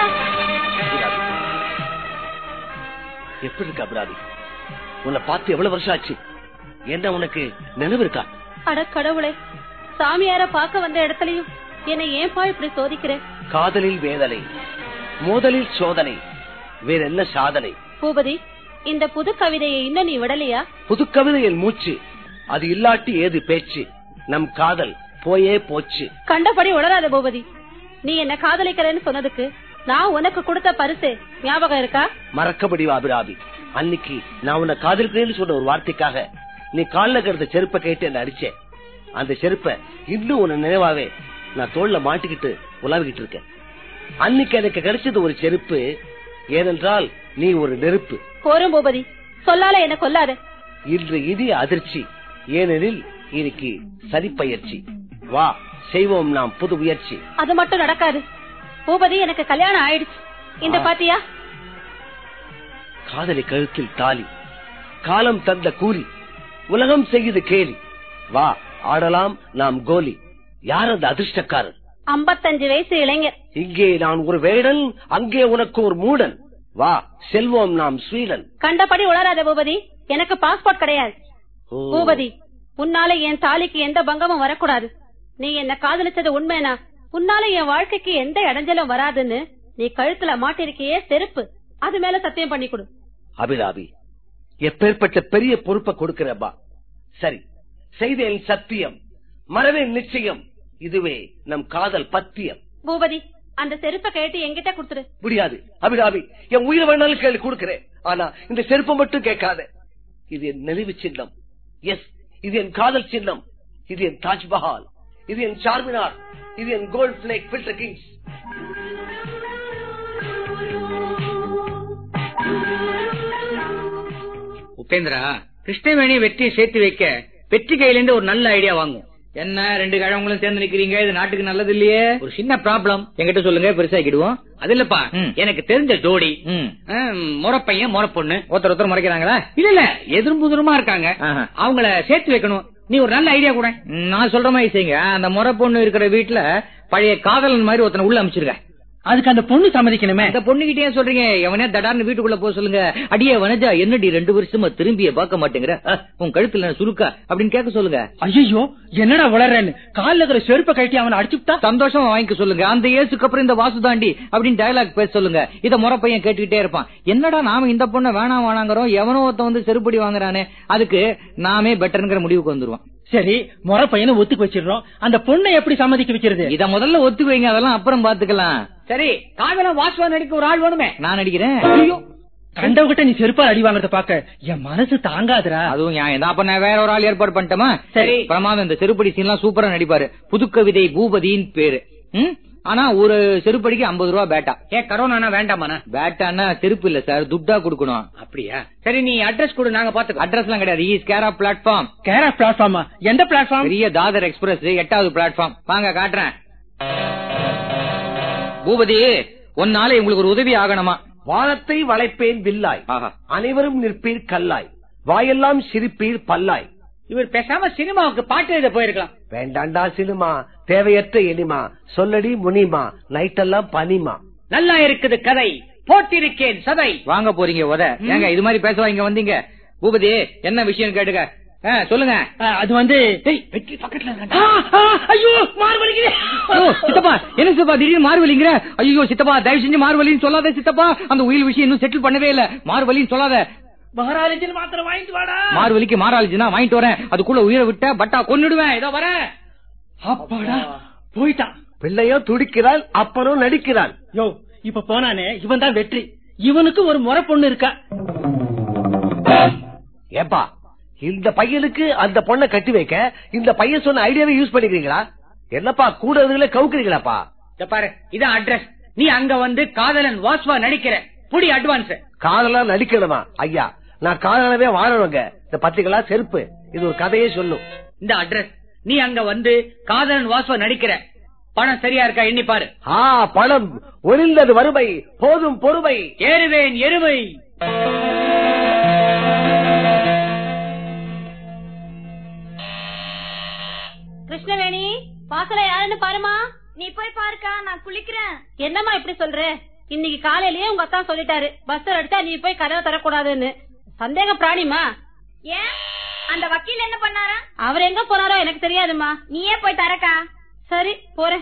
எப்படி இருக்க அபிராமி? உன்னை பார்த்து எவ்வளவு வருஷம் ஆச்சு? என்ன உனக்கு நினைவு இருக்கா? அட கடவுளே, சாமியார பார்க்க வந்த இடத்துலயும் என்னை ஏன்பா இப்படி சோதிக்கிறேன்? காதலில் வேதனை, மோதலில் சோதனை, வேற என்ன சாதனை? பூபதி, இந்த புது கவிதையை இன்னும் நீ விடலையா? புது கவிதையில் மூச்சு, அது இல்லாட்டி ஏது பேச்சு? நம் காதல் போயே போச்சு. கண்டபடி உளராத பூபதி. நீ என்ன காதலிக்கிறேன்னு சொன்னதுக்கு நான் உனக்கு கொடுத்த பரிசு ஞாபகம் இருக்கா? மறக்கபடி அபிராமி, அன்னைக்கு நான் உன்னை காதலிக்கிறேன்னு சொன்ன ஒரு வார்த்தைக்காக நீ காலில் கிடந்த செருப்பை கேட்டு என்ன அடிச்சேன். அந்த செருப்பை இன்னும் உன்னை நினைவாவே நான் தோல்ல மாட்டிக்கிட்டு உலாவிக்கிட்டு இருக்கேன். அன்னைக்கு எனக்கு கிடைச்சது ஒரு செருப்பு, ஏனென்றால் நீ ஒரு நெருப்பு. போரும் பூபதி, சொல்லால என்ன கொல்லாத. இன்று இதே அதிர்ச்சி, ஏனெனில் இன்னைக்கு சரிப்பயிற்சி. வா, செய்வோம் நாம் புது முயற்சி. அது மட்டும் நடக்காது பூபதி, எனக்கு கல்யாணம் ஆயிடுச்சு. இந்த பாத்தியா? காதலி கழுத்தில் தாலி, காலம் தந்த கூலி, உலகம் செய்யுது கேலி. வா, ஆடலாம் நாம் கோலி. யார் அந்த அதிர்ஷ்டக்காரர்? 55 வயசு இளைஞர். இங்கே நான் ஒரு வேடன், அங்கே உனக்கு ஒரு மூடன். வா, செல்வோம் நாம் ஸ்வீடன். கண்டபடி உளராத பூபதி, எனக்கு பாஸ்போர்ட் கிடையாது. பூபதி, உன்னால என் தாலிக்கு எந்த பங்கமும் வரக்கூடாது. நீ என்ன காதலிச்சது உண்மைனா உன்னால என் வாழ்க்கைக்கு எந்த இடைஞ்சலும் வராதுன்னு நீ கழுத்துல மாட்டிருக்கியே செருப்பு, அது மேல சத்தியம் பண்ணி கொடு. அபிராமி, எப்பேற்பட்ட பெரிய பொறுப்பை கொடுக்கிறப்பா. சரி, செய்தேன் சத்தியம், மறவேன் நிச்சயம், இதுவே நம் காதல் பத்தியம். பூபதி, அந்த செருப்பை கேட்டு என்கிட்ட கொடுத்துரு. முடியாது அபிராமி, என் உயிர் வேணாலும் கேள்வி கொடுக்கிறேன். ஆனா இந்த செருப்பை மட்டும் கேட்காத. இது என் நினைவு சின்னம். எஸ், இது என் காதல் சின்னம். இது என் தாஜ்மஹால், இது என் சார்மினார், இது என் Gold Flake Filter Kings. Upendra, Krishnaveni வெற்றியை சேர்த்து வைக்க வெற்றி கையிலிருந்து ஒரு நல்ல ஐடியா வாங்கும். என்ன 2 கிழவங்களும் சேர்ந்து நிக்கிறீங்க? இது நாட்டுக்கு நல்லது இல்லையே. ஒரு சின்ன ப்ராப்ளம் என்கிட்ட சொல்லுங்க, பெருசாக்கிடுவோம். அது இல்லப்பா, எனக்கு தெரிஞ்ச ஜோடி முறப்பையன் முறப்பொண்ணு ஒருத்தர் முறைக்கிறாங்களா? இல்ல எதிர்புதிரமா இருக்காங்க. அவங்கள சேர்த்து வைக்கணும். நீ ஒரு நல்ல ஐடியா கூட. நான் சொல்ற மாதிரி செய்யுங்க. அந்த முறை பொண்ணு இருக்கிற வீட்டுல பழைய காதலன் மாதிரி ஒருத்தனை உள்ள அமைச்சிருக்க. அதுக்கு அந்த பொண்ணு சம்மதிக்கணுமே. அந்த பொண்ணுகிட்டே சொல்றீங்க, எவனே தடார்னு வீட்டுக்குள்ள போக சொல்லுங்க. அடியே வனஜா, என்னடி 2 வருஷமா திரும்பிய பாக்க மாட்டேங்கிற, உன் கழுத்துல சுருக்கா அப்படின்னு கேட்க சொல்லுங்க. ஐயோ, என்னடா வளர்றேன்னு காலில் இருக்கிற செருப்பை கட்டி அவனை அடிச்சுட்டா சந்தோஷமா வாங்கிக்க சொல்லுங்க. அந்த ஏசுக்கு அப்புறம் இந்த வாசுதாண்டி அப்படின்னு டயலாக் பேச சொல்லுங்க. இத முறை பையன் கேட்டுக்கிட்டே இருப்பான். என்னடா நாம இந்த பொண்ணை வேணாம் வேணாங்கிறோம், எவனோ ஒருத்த வந்து செருப்படி வாங்குறானே, அதுக்கு நாமே பெட்டர்ங்கிற முடிவுக்கு வந்துருவான். சரி, முறை பையனை ஒத்துக்கு வச்சிடறோம். அந்த பொண்ணை எப்படி சம்மதிக்க வைக்கிறது? இத முதல்ல ஒத்துக்கு வைங்க, அதெல்லாம் அப்புறம் பாத்துக்கலாம். சரி, காதல வாசுவா நடிக்க ஒரு ஆள் வேணுமே. நான் நடிக்கிறேன். ஐயோ, கண்டவகிட்ட நீ செருப்பால் அடி வாங்கறத பாக்க என் மனசு தாங்காதுரா. அதுவும் நியாயம். அப்ப நான் வேற ஒரு ஆள் ஏற்பாடு பண்ணிட்டோமா? சரி, பிரமாதம். இந்த செருப்படி சீன்லாம் சூப்பரா நடிப்பாரு. புதுக்கவிதை பூபதியின் பேரு. ஆனா ஒரு செருப்படிக்கு 50 ரூபா பேட்டா. ஏன் கரோனா வேண்டாமாண்ணா? பேட்டான்னா செருப்பு இல்ல சார், துட்டா குடுக்கணும். அப்படியா? சரி, நீ அட்ரஸ் கொடு, நாங்க பாத்துக்கோ. அட்ரஸ் எல்லாம் கிடையாது. Care of platform. Care of பிளாட்ஃபார்மா? எந்த பிளாட்ஃபார்ம்? பெரிய தாதர் எக்ஸ்பிரஸ் 8வது பிளாட்ஃபார்ம். வாங்க காட்டுறேன். பூபதி, ஒன்னால உங்களுக்கு ஒரு உதவி ஆகணுமா? வானத்தை வளைப்பேன் வில்லாய், அனைவரும் நிற்பீர் கல்லாய், வாயெல்லாம் சிரிப்பீர் பல்லாய். இவர் பேசாம சினிமாவுக்கு பாட்டு எழுத போயிருக்கலாம். வேண்டாண்டா சினிமா, தேவையற்ற எனிமா, சொல்லடி முனிமா, நைட்டெல்லாம் பனிமா. நல்லா இருக்குது கதை, போட்டிருக்கேன் சதை. வாங்க போறீங்க உத. ஏங்க இது மாதிரி பேசவா இங்க வந்தீங்க? பூபதி, என்ன விஷயம் கேட்டுக்க. சொல்லுங்க. அது வந்து வெற்றி பக்கத்துல. ஐயோ, மார்வலிக்குது. சித்தப்பா, என்ன சித்தப்பா திடீர்னு மார்வலிங்கிற? ஐயோ சித்தப்பா, தயவு செஞ்சு மார்வலின்னு சொல்லாத சித்தப்பா. அந்த உயிர் விஷயம் இன்னும் செட்டில் பண்ணவே இல்ல. மார்வலின்னு சொல்லாத. மகாராஜன் மாத்திரம் வாங்கிட்டு வாடா. மார்வலிக்கு மாராலஜினா வாங்கிட்டு வரேன். அதுக்குள்ள உயிரை விட்ட பட்டா கொன்னுடுவேன். இதோ வரேன். அப்பாடா, போயிட்டான். பிள்ளையோ துடிக்கிறாள், அப்பனும் நடிக்கிறாள். யோ, இப்ப போனானே இவன் தான் வெற்றி. இவனுக்கு ஒரு முறை பொண்ணு இருக்கா. ஏப்பா, இந்த பையனுக்கு அந்த பொண்ணை கட்டி வைக்க இந்த பையன் சொன்ன ஐடியாவை யூஸ் பண்ணிக்கிறீங்களா? என்னப்பா கூட கவுக்குறீங்களாப்பா? பாரு, இதான் அட்ரஸ். நீ அங்க வந்து காதலன் வாசுவா நடிக்கிற. புடி அட்வான்ஸ். காதலா நடிக்கணுமா? ஐயா, நான் காதலவே வாழணுங்க. இந்த பத்திரிகளா செருப்பு, இது ஒரு கதையே சொல்லும். இந்த அட்ரஸ். நீ அங்க வந்து காதலன் வாசுவா நடிக்கிற. பணம் சரியா இருக்கா எண்ணி பாரு. பணம் ஒளிந்தது வறுமை, போதும் பொறுமை. ஏறுவேன் எருமை. கிருஷ்ணவேணி, பாக்கல யாருன்னு பாருமா. நீ போய் பாருக்கா, நான் குளிக்கிறேன். என்னம்மா இப்படி சொல்ற? இன்னைக்கு காலையிலயே உங்க அத்தா சொல்லிட்டாரு, பஸ் அடிச்சா நீ போய் கதவை தரக்கூடாதுன்னு. சந்தேக பிராணிமா. ஏன், அந்த வக்கீல் என்ன பண்ணாரா? அவர் எங்க போனாரோ எனக்கு தெரியாதுமா. நீயே போய் தரக்கா. சரி, போறேன்.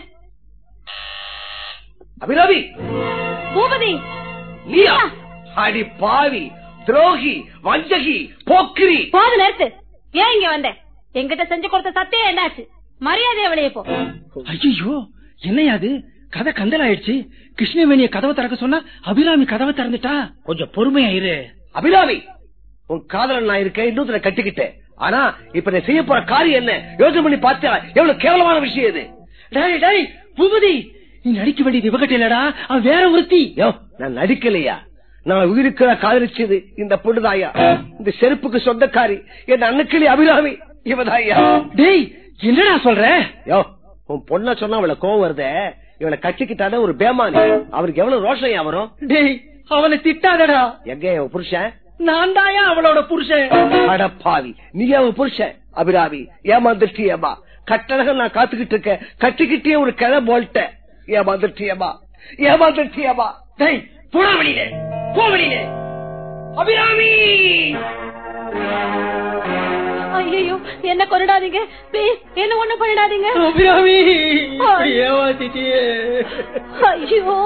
அபிராமி, பூபதி, நீயா? அடி பாவி, துரோகி, வஞ்சகி, போக்கிரி. போது நிறுத்து. ஏன் இங்க வந்த? எங்கிட்ட செஞ்சு கொடுத்த சத்தியம் என்னாச்சு? மரியாதை வெளியே போ. ஐயோ, என்னையாது கதை கந்தலாயிடுச்சு. கிருஷ்ணவேணிய கதவை திறக்க சொன்னா அபிராமி கதவை திறந்துட்டா. கொஞ்சம் பொறுமையாயிரு. அபிராமி, உன் காதலன் நான் இருக்கேன், இன்னொருத்தரை கட்டிக்கிட்டேன். ஆனா இப்ப நான் செய்ய போற காரியம் என்ன? யோசனை பண்ணி பார்த்தா எவ்வளவு கேவலமான விஷயம் இது. டேய் டேய் பூபதி, நீ நடிக்க வேண்டியது இவகிட்ட இல்லடா, அவன் வேற ஒருத்தி. நான் நடிக்கலையா? நான் உயிருக்கு காதலிச்சது இந்த பொண்ணுதாயா. இந்த செருப்புக்கு சொந்தக்காரி என் அன்னுக்கிளி அபிராமி இவதாயா. டேய், என்னடா சொல்ற? உன் பொண்ண சொன்னா அவளை கோவம் வருதே. இவளை கட்டிக்கிட்டான ஒரு பேமானி. அவருக்கு எவ்வளவு ரோஷையா வரும். டேய், அவனை திட்டாதடா. எங்க என் புருஷன்? நான் தாயா அவளோட புருஷன். அடப்பாவி, நீ அவன் புருஷன். அபிராமி, ஏமாந்துட்டியம்மா. கட்டழகம் நான் காத்துக்கிட்டு இருக்கேன், கட்டிக்கிட்டே ஒரு கிளை போல்ட்ட. ஏமாந்துட்டியம்மா, ஏமாந்துட்டியம்மா. டேய், போடா வெளியில, போ வெளியில. அபிராமி, ஐயோ என்ன கொண்டாதீங்க ப்ளீஸ், என்ன ஒண்ணு பண்ணிடாதீங்க. அபிராமி ஏமாத்திட்டியே. ஐயோ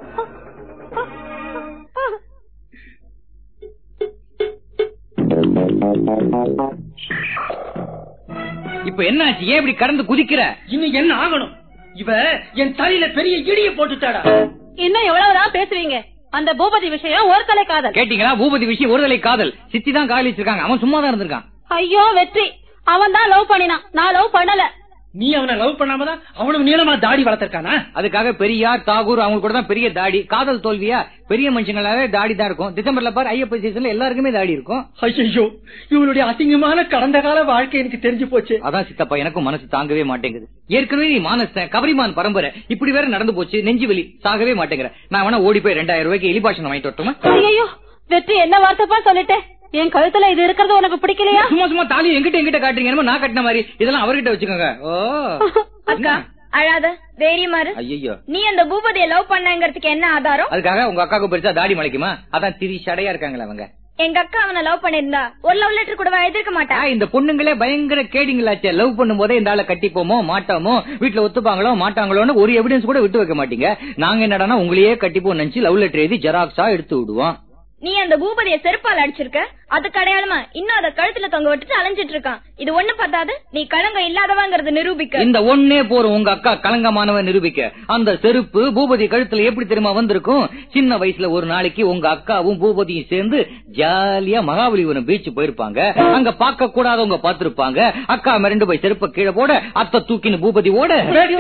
இப்ப என்ன ஆச்சு? ஏன் இப்படி கடந்து குதிக்கிற? இன்னும் என்ன ஆகணும்? இவ என் தலையில பெரிய இடிய போட்டுட்டாடா. இன்னும் எவ்வளவுதான் பேசுவீங்க? அந்த பூபதி விஷயம் ஒரு தலை காதல். கேட்டீங்களா? பூபதி விஷயம் ஒரு தலை காதல். சித்தி தான் காதலிச்சிருக்காங்க, அவன் சும்மா தான் இருந்திருக்கான். ஐயோ வெற்றி, அவன் தான் லவ் பண்ணினான், நான் லவ் பண்ணல. நீ அவனை லவ் பண்ணாமதான் அவனும் நீளமா தாடி வளர்த்திருக்கானா? அதுக்காக பெரியார் தாகூர் அவங்க கூட தான் பெரிய தாடி. காதல் தோல்வியா? பெரிய மனுஷங்களாவே தாடி தான் இருக்கும். டிசம்பர்ல பாரு ஐயப்ப சீசன்ல எல்லாருக்குமே தாடி இருக்கும். ஐயோ, இவளுடைய அசிங்கமான கடந்த கால வாழ்க்கை எனக்கு தெரிஞ்சு போச்சு. அதான் சித்தப்பா, எனக்கும் மனசு தாங்கவே மாட்டேங்குது. ஏற்கனவே நீ மானஸ்தன் கபரிமான் பரம்பரை, இப்படி வேற நடந்து போச்சு. நெஞ்சு வலி சாகவே மாட்டேங்கிற. நான் வேணா ஓடி போய் 2000 ரூபாய்க்கு எலிபாஷன் வாங்கிட்டு வரட்டுமா? ஐயோ வெற்றி, என்ன வார்த்தைப்பா சொல்லிட்டேன். என் கழுத்துல இது இருக்கிறது உனக்கு பிடிக்கலையா? சும்மா சும்மா தாலி எங்கிட்ட காட்டுறீங்க, நான் கட்டின மாதிரி. இதெல்லாம் அவர்கிட்ட வச்சுக்கோங்க. ஓ அக்கா அழாத, தைரியமா இரு. ஐயோ, நீ அந்த பூபதியை லவ் பண்ணங்கிறதுக்கு என்ன ஆதாரம்? அதுக்காக உங்க அக்காவுக்கு பெருசா தாடி முளைக்குமா? அதான் திரி சடையா இருக்காங்களா அவங்க. எங்க அக்கா அவனை லவ் பண்ணிருந்தா ஒரு லவ் லெட்டர் கூட எழுதிருக்க மாட்டா. இந்த பொண்ணுங்களே பயங்கர கேடிங்களாச்சே. லவ் பண்ணும் போதே இந்த ஆளை கட்டிப்போமோ மாட்டோமோ, வீட்டுல ஒத்துப்பாங்களோ மாட்டாங்களோன்னு ஒரு எவிடன்ஸ் கூட விட்டு வைக்க மாட்டீங்க. நாங்க என்னடானா உங்களையே கட்டிப்போம் நினைச்சு லவ் லெட்டர் எழுதி ஜெராக்ஸா எடுத்து விடுவோம். நீ அந்த பூபதியை செருப்பால் அடிச்சிருக்க, அதுக்கு அடையாளமா இன்னும் அத கழுத்துல தொங்க விட்டுட்டு அலைஞ்சிட்டு இருக்கான். இது ஒண்ணு பார்த்தாது நீ களங்கம் இல்லாதவங்கிறது நிரூபிக்க. இந்த ஒன்னே போறோம் உங்க அக்கா களங்கமானவ நிரூபிக்க. அந்த செருப்பு பூபதி கழுத்துல எப்படி தெரியுமா வந்திருக்கும்? சின்ன வயசுல ஒரு நாளைக்கு உங்க அக்காவும் பூபதியும் சேர்ந்து ஜாலியா மகாபலிபுரம் பீச் போயிருப்பாங்க. அங்க பார்க்க கூடாதவங்க பாத்துருப்பாங்க. அக்கா மிரண்டு போய் செருப்ப கீழே போட, அத்தை தூக்கின்னு பூபதி ஓட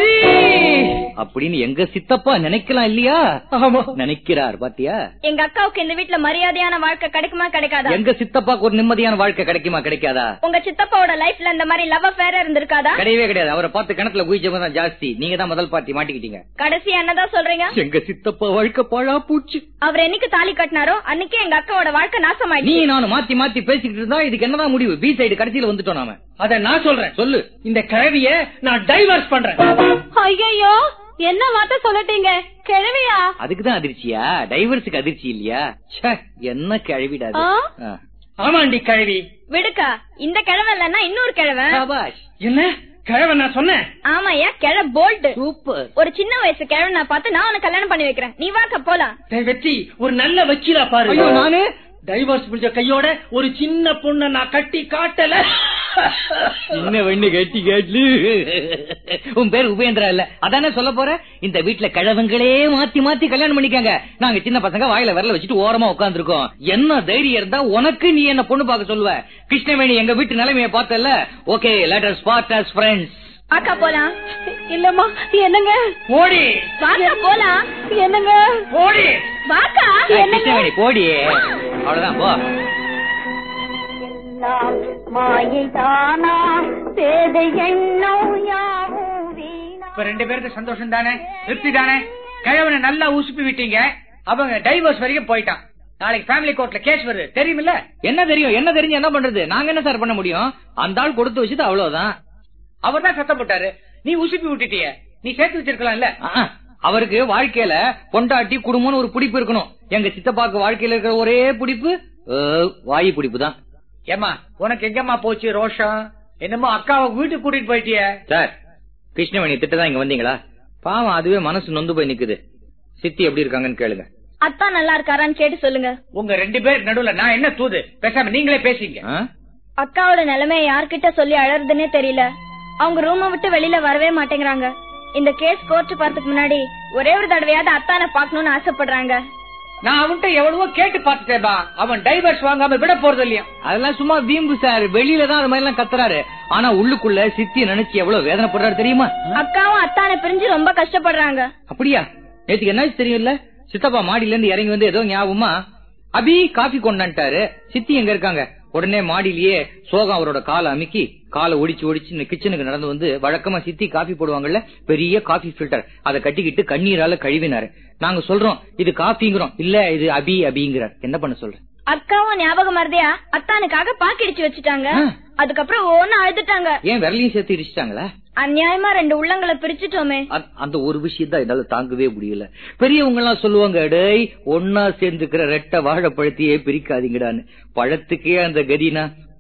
அப்படின்னு எங்க சித்தப்பா நினைக்கலாம் இல்லையா? நினைக்கிறார் பாத்தியா? எங்க அக்காவுக்கு இந்த வீட்டுல மரியாதையான வாழ்க்கை கிடைக்குமா கிடைக்காதா? எங்க சித்தப்பாக்கு ஒரு நிம்மதியான வாழ்க்கை கிடைக்குமா கிடைக்காதா? உங்க சித்தப்பாவோட லைஃப்ல இந்த மாதிரி லவ் அஃபேர் இருந்திருக்காதா? கிடையவே கிடையாது. அவரை பார்த்து கிணத்துல குயிச்சவங்க தான் ஜாஸ்தி. நீங்க தான் முதல் பார்ட்டி மாட்டிக்கிட்டீங்க. கடைசி என்னதான் சொல்றீங்க? எங்க சித்தப்பா வாழ்க்கை பாழா பூச்சு. அவர் என்னைக்கு தாலி கட்டினாரோ அன்னைக்கே எங்க அக்காவோட வாழ்க்கை நாசமாயிடுச்சு. நீ நானும் மாத்தி மாத்தி பேசிக்கிட்டு இருந்தா இதுக்கு என்னதான் முடிவு? பி சைடு கடைசியில வந்துட்டோம் நாம. அத நான் சொல்றேன். சொல்லு. இந்த கிழவிய நான் டைவர்ஸ் பண்றேன். ஐயோ என்ன வார்த்தை சொல்லிட்டீங்க? கிழவியா? அதுக்குதான் அதிர்ச்சியா? டைவர்ஸுக்கு அதிர்ச்சி இல்லையா? என்ன கிழவிடாது. ஆமாண்டி கிழவி. விடுக்கா, இந்த கிழவன் இல்லன்னா இன்னொரு கிழவன். என்ன கிழவன் நான் சொன்னேன்? ஆமாயா, கிழ போல்ட். சூப்பர். ஒரு சின்ன வயசு கிழவன் நான் பார்த்து நான் உனக்கு கல்யாணம் பண்ணி வைக்கிறேன். நீ வாக்க போலாம். வெற்றி, ஒரு நல்ல வக்கீலா பாரு. ஐயோ, நானு டைவர்ஸ் முடிஞ்ச கையோட ஒரு சின்ன பொண்ண நான் கட்டி காட்டல. சின்ன வெண்ணு கட்டி காட்டலு. உன் பேர் உபேந்திரா இல்ல, அதானே சொல்ல போற? இந்த வீட்டுல கிழவங்களே மாத்தி மாத்தி கல்யாணம் பண்ணிக்காங்க. நாங்க சின்ன பசங்க வாயில விரல வச்சுட்டு ஓரமா உட்கார்ந்து இருக்கோம். என்ன தைரியம் இருந்தா உனக்கு நீ என்ன பொண்ணு பார்க்க சொல்லுவ? கிருஷ்ணவேணி எங்க வீட்டு நிலைமைய பார்த்தல. Okay, let us part as friends. அக்கா போலாம். இல்லம்மா, என்னங்க? ஓடி வாக்கா போலாம். என்னங்க? ஓடி வாக்கா. கிருஷ்ணவேணி போடி. அவ்வளவுதான் போ. மாயைதானா சேதை எண்ணம் யாவும் வீணா. இப்ப 2 பேருக்கு சந்தோஷம் தானே, திருப்தி தானே? கிழவனை நல்லா உசுப்பி விட்டீங்க. அவங்க டைவர்ஸ் வரைக்கும் போயிட்டான். நாளைக்கு ஃபேமிலி கோர்ட்ல கேஸ் வருது, தெரியுமில்ல? என்ன தெரியும்? என்ன தெரிஞ்சு என்ன பண்றது? நாங்க என்ன சார் பண்ண முடியும்? அந்த ஆள் கொடுத்து வச்சது அவ்வளவுதான். அவர் தான் சத்தம் போட்டாரு, நீ உசுப்பி விட்டுட்டிய. நீ சேர்த்து வச்சிருக்கலாம் இல்ல? அவருக்கு வாழ்க்கையில பொண்டாட்டி குடும்பம்னு ஒரு பிடிப்பு இருக்கணும். எங்க சித்தப்பாக்கு வாழ்க்கையில இருக்கிற ஒரே பிடிப்பு வாயு பிடிப்பு தான். ஏமா உனக்கு எங்கம்மா போச்சு ரோஷம்? என்னமோ அக்காவை வீட்டுக்கு கூட்டிட்டு போயிட்டிய. சார், கிருஷ்ணவேணி திட்டதான் இங்க வந்தீங்களா? பாவம், அதுவே மனசு நொந்து போய் நிக்குது. சித்தி எப்படி இருக்காங்கன்னு கேளுங்க. அத்தா நல்லா இருக்காரான்னு கேட்டு சொல்லுங்க. உங்க 2 பேர் நடுவுல நான் என்ன தூது? பேசாம நீங்களே பேசிங்க. அக்காவோட நிலைமையை யார்கிட்ட சொல்லி அழறதுன்னே தெரியல. அவங்க ரூமை விட்டு வெளியில வரவே மாட்டேங்கிறாங்க. இந்த கேஸ் கோர்ட் போறதுக்கு முன்னாடி ஒரே ஒரு தடவையாவது அத்தானை பாக்கணும்னு ஆசைப்படுறாங்க. நான் அவன்கிட்ட எவ்வளவோ கேட்டு பாத்துட்டேன்பா. அவன் டைவர்ஸ் வாங்காம விட போறது இல்லையா? அதெல்லாம் சும்மா வீம்பு சார். வெளியில தான் அது மாதிரி எல்லாம் கத்துறாரு. ஆனா உள்ளுக்குள்ள சித்தி நினைச்சு எவ்வளவு வேதனைப்படுறாரு தெரியுமா? அக்காவும் அத்தானை பிரிஞ்சு ரொம்ப கஷ்டப்படுறாங்க. அப்படியா? நேற்றுக்கு என்னாச்சு தெரியும்ல? சித்தப்பா மாடியில இருந்து இறங்கி வந்து ஏதோ ஞாபகமா அபி காபி கொண்டான்ட்டாரு. சித்தி எங்க இருக்காங்க? உடனே மாடியிலேயே சோகம் அவரோட காலை அமுக்கி காலை ஒடிச்சு கிச்சனுக்கு நடந்து வந்து வழக்கமா சித்தி காபி போடுவாங்கல்ல, பெரிய காபி ஃபில்டர், அதை கட்டிக்கிட்டு கண்ணீரால கழுவினாரு. நாங்க சொல்றோம் இது காபிங்கிறோம், இல்ல இது அபி அபிங்கிறார். என்ன பண்ண சொல்ற? அக்காவும் ஞாபகம் மறதியா அத்தானுக்காக பாக்கிடிச்சு வச்சுட்டாங்க. அதுக்கப்புறம் ஒன்னு அழுதுட்டாங்க. ஏன் விரலையும் சேர்த்து இடிச்சிட்டாங்களா? அநியாயமா 2 உள்ளங்களை பிரிச்சுட்டோமே. அந்த ஒரு விஷயம் தான் என்னால தாங்கவே முடியல. பெரியவங்க எல்லாம் சொல்லுவாங்க, டேய் ஒன்னா சேர்ந்துக்கிற ரெட்டை வாழைப்பழத்தையே பிரிக்காதீங்கடான்னு. பழத்துக்கே அந்த கதினா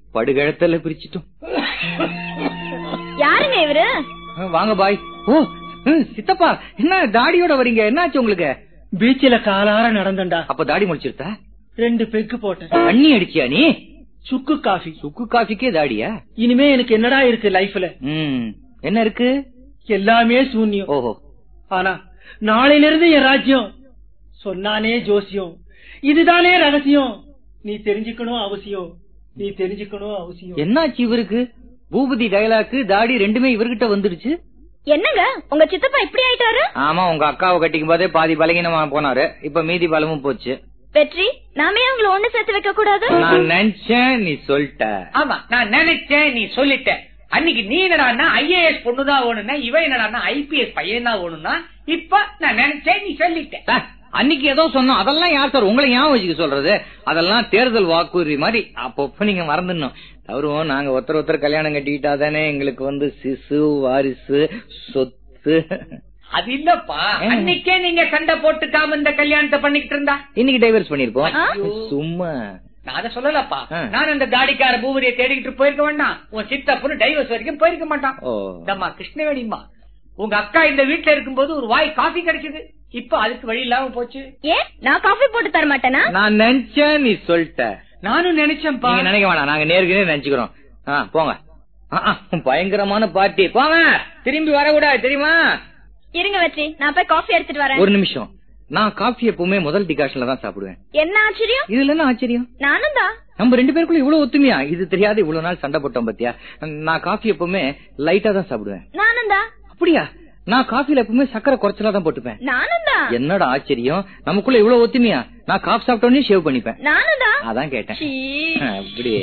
படுகழத்துல பிரிச்சிட்டோம். யாருங்க இவரு? வாங்க பாய். ஓ சித்தப்பா, என்ன தாடியோட வரீங்க? என்னாச்சு உங்களுக்கு? பீச்சில காலார நடந்தண்டா. அப்ப தாடி முடிச்சிருத்தா? 2 பெக்கு போட்டேன். தண்ணி அடிச்சியா நீ? சுக்கு காஃபி. சுக்கு காஃபிக்கே தாடியா? இனிமே எனக்கு என்னடா இருக்கு லைஃப்ல? என்ன இருக்கு? எல்லாமே சூன்யம். ஓஹோ. ஆனா நாளையில இருந்து என் ராஜ்யம். சொன்னானே ஜோசியம், இதுதானே ரகசியம். நீ தெரிஞ்சுக்கணும் அவசியம், நீ தெரிஞ்சுக்கணும் அவசியம். என்னாச்சு இவருக்கு? பூபதி டயலாக்கு தாடி ரெண்டுமே இவர்கிட்ட வந்துருச்சு. என்னங்க உங்க சித்தப்பா இப்படி ஆயிட்டாரு? ஆமா, உங்க அக்காவை கட்டிக்கும் போதே பாதி பலகீனமா போனாரு. இப்ப மீதி பலமும் போச்சு. வெற்றி, நாமே உங்களை ஒண்ணு சேர்த்து வைக்க கூடாது. நான் நினைச்சேன், நீ சொல்லிட்ட. ஆமா, நான் நினைச்சேன், நீ சொல்லிட்ட. அன்னைக்கு நீ என்னடா ஐஏஎஸ் பொண்ணுதான் ஓணுன்னா, இவ என்னடா ஐபிஎஸ் பையன் தான் ஓணுன்னா, இப்ப நான் நினைச்சேன், நீ சொல்லிட்ட. அன்னைக்கு ஏதோ சொன்னோம், அதெல்லாம் யார் சார் உங்களை ஏன் வச்சுக்க சொல்றது? அதெல்லாம் தேர்தல் வாக்குறுதி மாதிரி அப்பப்ப நீங்க மறந்துடணும். தவறுவோம், நாங்க ஒருத்தர் கல்யாணம் கட்டிக்கிட்டாதானே எங்களுக்கு சிசு வாரிசு சொத்து. அது இல்லப்பா, அன்னைக்கே நீங்க சண்டை போட்டுக்காம இந்த கல்யாணத்தை பண்ணிக்கிட்டு இருந்தா இன்னைக்கு டைவர்ஸ் பண்ணிருப்போம். சும்மா நான் அதை சொல்லலப்பா. நான் அந்த தாடிக்கார பூவதியை தேடிக்கிட்டு போயிருக்க வேண்டாம். உன் சித்தப்புன்னு டைவர்ஸ் வரைக்கும் போயிருக்க மாட்டான். அம்மா கிருஷ்ணவேணிமா, உங்க அக்கா இந்த வீட்டுல இருக்கும்போது ஒரு வாய் காஃபி கிடைச்சது. இப்ப அதுக்கு வழி இல்லாம போச்சு. ஏன் நான் காஃபி போட்டு தர மாட்டேனா? நான் நினைச்சேன், நீ சொல்லிட்ட. நானும் நினைச்சேன்ப்பா. நினைக்க வேணாம், நாங்க நேருக்கு நினைச்சுக்கிறோம். போங்க. பயங்கரமான பார்ட்டி, போங்க. திரும்பி வரக்கூடாது தெரியுமா? இருங்க வெற்றி, நான் போய் காஃபி எடுத்துட்டு வரேன். ஒரு நிமிஷம். நான் காஃபி எப்பவுமே முதல் டிகாஷன்ல தான் சாப்பிடுவேன். என்ன ஆச்சரியம்? இதுல என்ன ஆச்சரியம்? நானும் தான். நம்ம 2 பேருக்குள்ள இவ்வளவு ஒத்துமையா? இது தெரியாது, இவ்வளவு நாள் சண்டை போட்டோம் பத்தியா? நான் காஃபி எப்பவுமே லைட்டா தான் சாப்பிடுவேன். நானும் தான். அப்படியா? நான் காஃபில எப்பவுமே சக்கரை குறைச்சலா தான் போட்டுப்பேன். நானும் தான். என்னடா ஆச்சரியம், நமக்குள்ள இவ்வளவு ஒத்துமையா? நான் காஃபி சாப்பிட்டோன்னே ஷேவ் பண்ணிப்பேன். நானும் தான். அதான் கேட்டேன். அப்படியே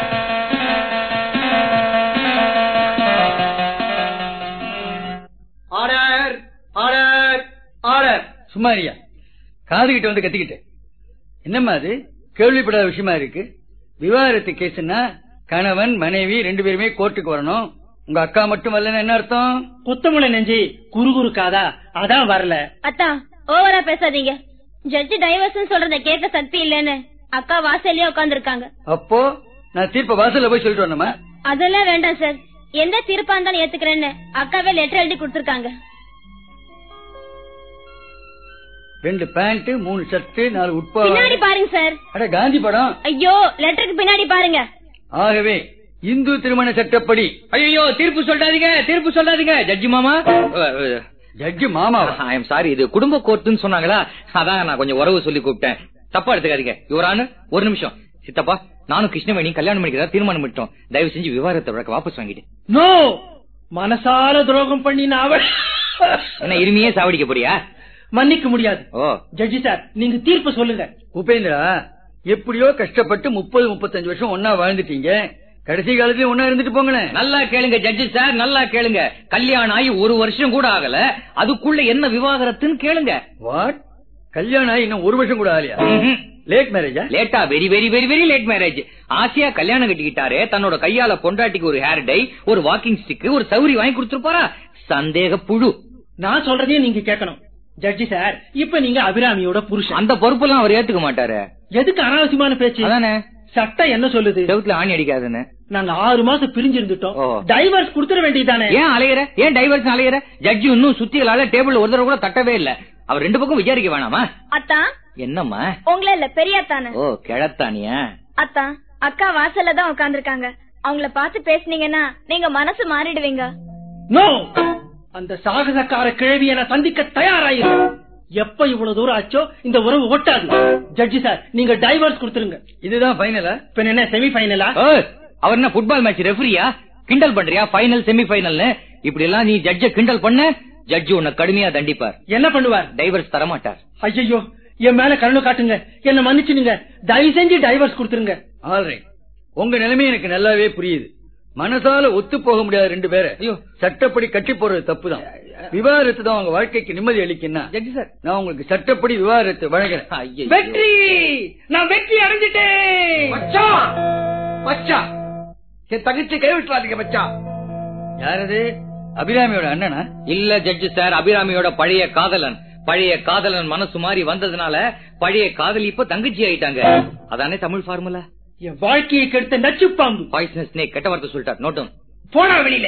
ஆர்டர் ஆர்டர் ஆர்டர். சும்மாரியா காதுகிட்ட வந்து கத்திக்கிட்டு என்னம்மா அது? கேள்விப்படாத விஷயமா இருக்கு. விவாகரத்து கேஸ்னா கணவன் மனைவி 2 பேருமே கோர்ட்டுக்கு வரணும். உங்க அக்கா மட்டும் வரலன்னு என்ன அர்த்தம்? குத்தமுளை நெஞ்சி குறுகுறுக்காதா, அதான் வரல. அத்தா ஓவரா பேசாதீங்க. ஜட்ஜி டைவர்ஸ் சொல்றத கேட்க சக்தி இல்லன்னு அக்கா வாசல்லயே உட்கார்ந்து இருக்காங்க. அப்போ நான் தீர்ப்ப வாசல்ல போய் சொல்லிட்டு வரணுமா? அதெல்லாம் வேண்டாம் சார், எந்த தீர்ப்பா இருந்தாலும் ஏத்துக்கிறேன்னு அக்காவே லெட்டர் எழுதி கொடுத்திருக்காங்க. 2 பேண்ட் 3 ஷர்ட் 4 உட்பா. பின்னாடி பாருங்க சார். அட காந்தி படம். ஐயோ, லெட்டருக்கு பின்னாடி பாருங்க. ஆகவே இந்து திருமண சட்டப்படி. ஐயோ, தீர்ப்பு சொல்லாதீங்க, தீர்ப்பு சொல்லாதீங்க. ஜட்ஜி மாமா. ஜட்ஜி மாமா, ஐ எம் சாரி, இது குடும்ப கோர்ட்டுன்னு சொன்னாங்களா, அதான் நான் கொஞ்சம் உறவு சொல்லி கூப்பிட்டேன். தப்பா எடுத்துக்காதீங்க. யுவரானு, ஒரு நிமிஷம். சித்தப்பா, நானும் கிருஷ்ணவேணி கல்யாணம் பண்ணிக்கிறதா தீர்மானம் பண்ணிட்டோம். தயவு செஞ்சு விவாதத்தை வழக்க வாபஸ் வாங்கிட்டு. நோ, மனசால துரோகம் பண்ணி நான் என்ன இருமையே சாவடிக்க போறியா? மன்னிக்க முடியாது. ஓ ஜட்ஜி சார், நீங்க தீர்ப்பு சொல்லுங்க. உபேந்திரா, எப்படியோ கஷ்டப்பட்டு 30-35 வருஷம் ஒன்னா வாழ்ந்துட்டீங்க. கடைசி காலத்துல ஒன்னா இருந்துட்டு போங்களேன். நல்லா கேளுங்க ஜட்ஜி சார், நல்லா கேளுங்க. கல்யாணம் ஆகி 1 வருஷம் கூட ஆகல, அதுக்குள்ள என்ன விவாகரத்துன்னு கேளுங்க. வாட்? கல்யாணம் ஆகி இன்னும் 1 வருஷம் கூட ஆகலையா? லேட் மேரேஜா? லேட்டா, very very very very late marriage. ஆசையா கல்யாணம் கட்டிக்கிட்டாரு, தன்னோட கையால பொண்டாட்டிக்கு ஒரு ஹேர் டை, ஒரு வாக்கிங் ஸ்டிக், ஒரு சௌரி வாங்கி கொடுத்துருப்பாரா? சந்தேக புழு. நான் சொல்றதையும் நீங்க கேட்கணும். ஜட்ஜி சார், இப்ப நீங்க அபிராமியோட புருஷன். அந்த பொறுப்பெல்லாம் அவர் ஏத்துக்க மாட்டாரு. எதுக்கு அனாவசியமான பேச்சு? அதானே சட்டம் என்ன சொல்லுது? செவுத்துல ஆணி அடிக்காதுன்னு. நாங்க 6 மாசம் பிரிஞ்சிருந்துட்டோம். டைவர்ஸ் கொடுத்துட வேண்டியதானே? ஏன் அலையற? ஏன் டைவர்ஸ் அலையற? ஜட்ஜி இன்னும் சுத்திகளால டேபிள் ஒரு தடவை கூட தட்டவே இல்ல. அவர் 2 பக்கம் விசாரிக்க வேணாமா? அத்தா. என்னம்மா? உங்கள இல்ல, பெரியத்தானே. ஓ, கிழத்தானியா? அத்தா, அக்கா வாசல்ல தான் உட்கார்ந்திருக்காங்க. அவங்கள பார்த்து பேசுனீங்கன்னா நீங்க மனசு மாறிடுவீங்க. நோ, அந்த சாகசக்கார கிழவியை நான் சந்திக்க தயாராயிரு. எப்ப இவ்வளவு தூரம் ஆச்சோ இந்த உறவு ஒட்டாது. ஜட்ஜி சார், நீங்க டைவர்ஸ் கொடுத்துருங்க. இதுதான் பைனலா? இப்ப என்ன செமி பைனலா? அவர் என்ன ஃபுட்பால் மேட்ச் ரெஃபரியா? கிண்டல் பண்றியா? பைனல் செமி பைனல் இப்படி எல்லாம் நீ ஜட்ஜ கிண்டல் பண்ண, ஜட்ஜி உன்னை கடுமையா தண்டிப்பார். என்ன பண்ணுவார்? டைவர்ஸ் தர மாட்டார். ஐயோ, என் மேல கருணை காட்டுங்க, என்ன மன்னிச்சுடுங்க. தயவு செஞ்சு டைவர்ஸ் கொடுத்துருங்க. ஆல்ரைட், உங்க நிலைமை எனக்கு நல்லாவே புரியுது. மனசால ஒத்து போக முடியாத 2 பேரை சட்டப்படி கட்டி போறது தப்புதான். விவாகரத்து தான் உங்க வாழ்க்கைக்கு நிம்மதி அளிக்குன்னா ஜட்ஜி சார், நான் உங்களுக்கு சட்டப்படி விவாகரத்து வழங்குறேன். வெற்றி, நான் வெற்றி அடைஞ்சிட்டேன். மச்சான், மச்சான், என் தங்கச்சி கைவிட்டுறாதீங்க மச்சான். யாரது? அபிராமியோட அண்ணனா? இல்ல ஜட்ஜி சார், அபிராமியோட பழைய காதலன். பழைய காதலன் மனசு மாறி வந்ததுனால பழைய காதலி இப்ப தங்கச்சி ஆயிட்டாங்க. அதானே தமிழ் ஃபார்முலா. என் வாழ்க்கையை கெடுத்த நச்சு பாம்பு. Poisonous snake. கெட்ட வார்த்தை சொல்லிட்டார். நோட்டும். போனா வெளியில.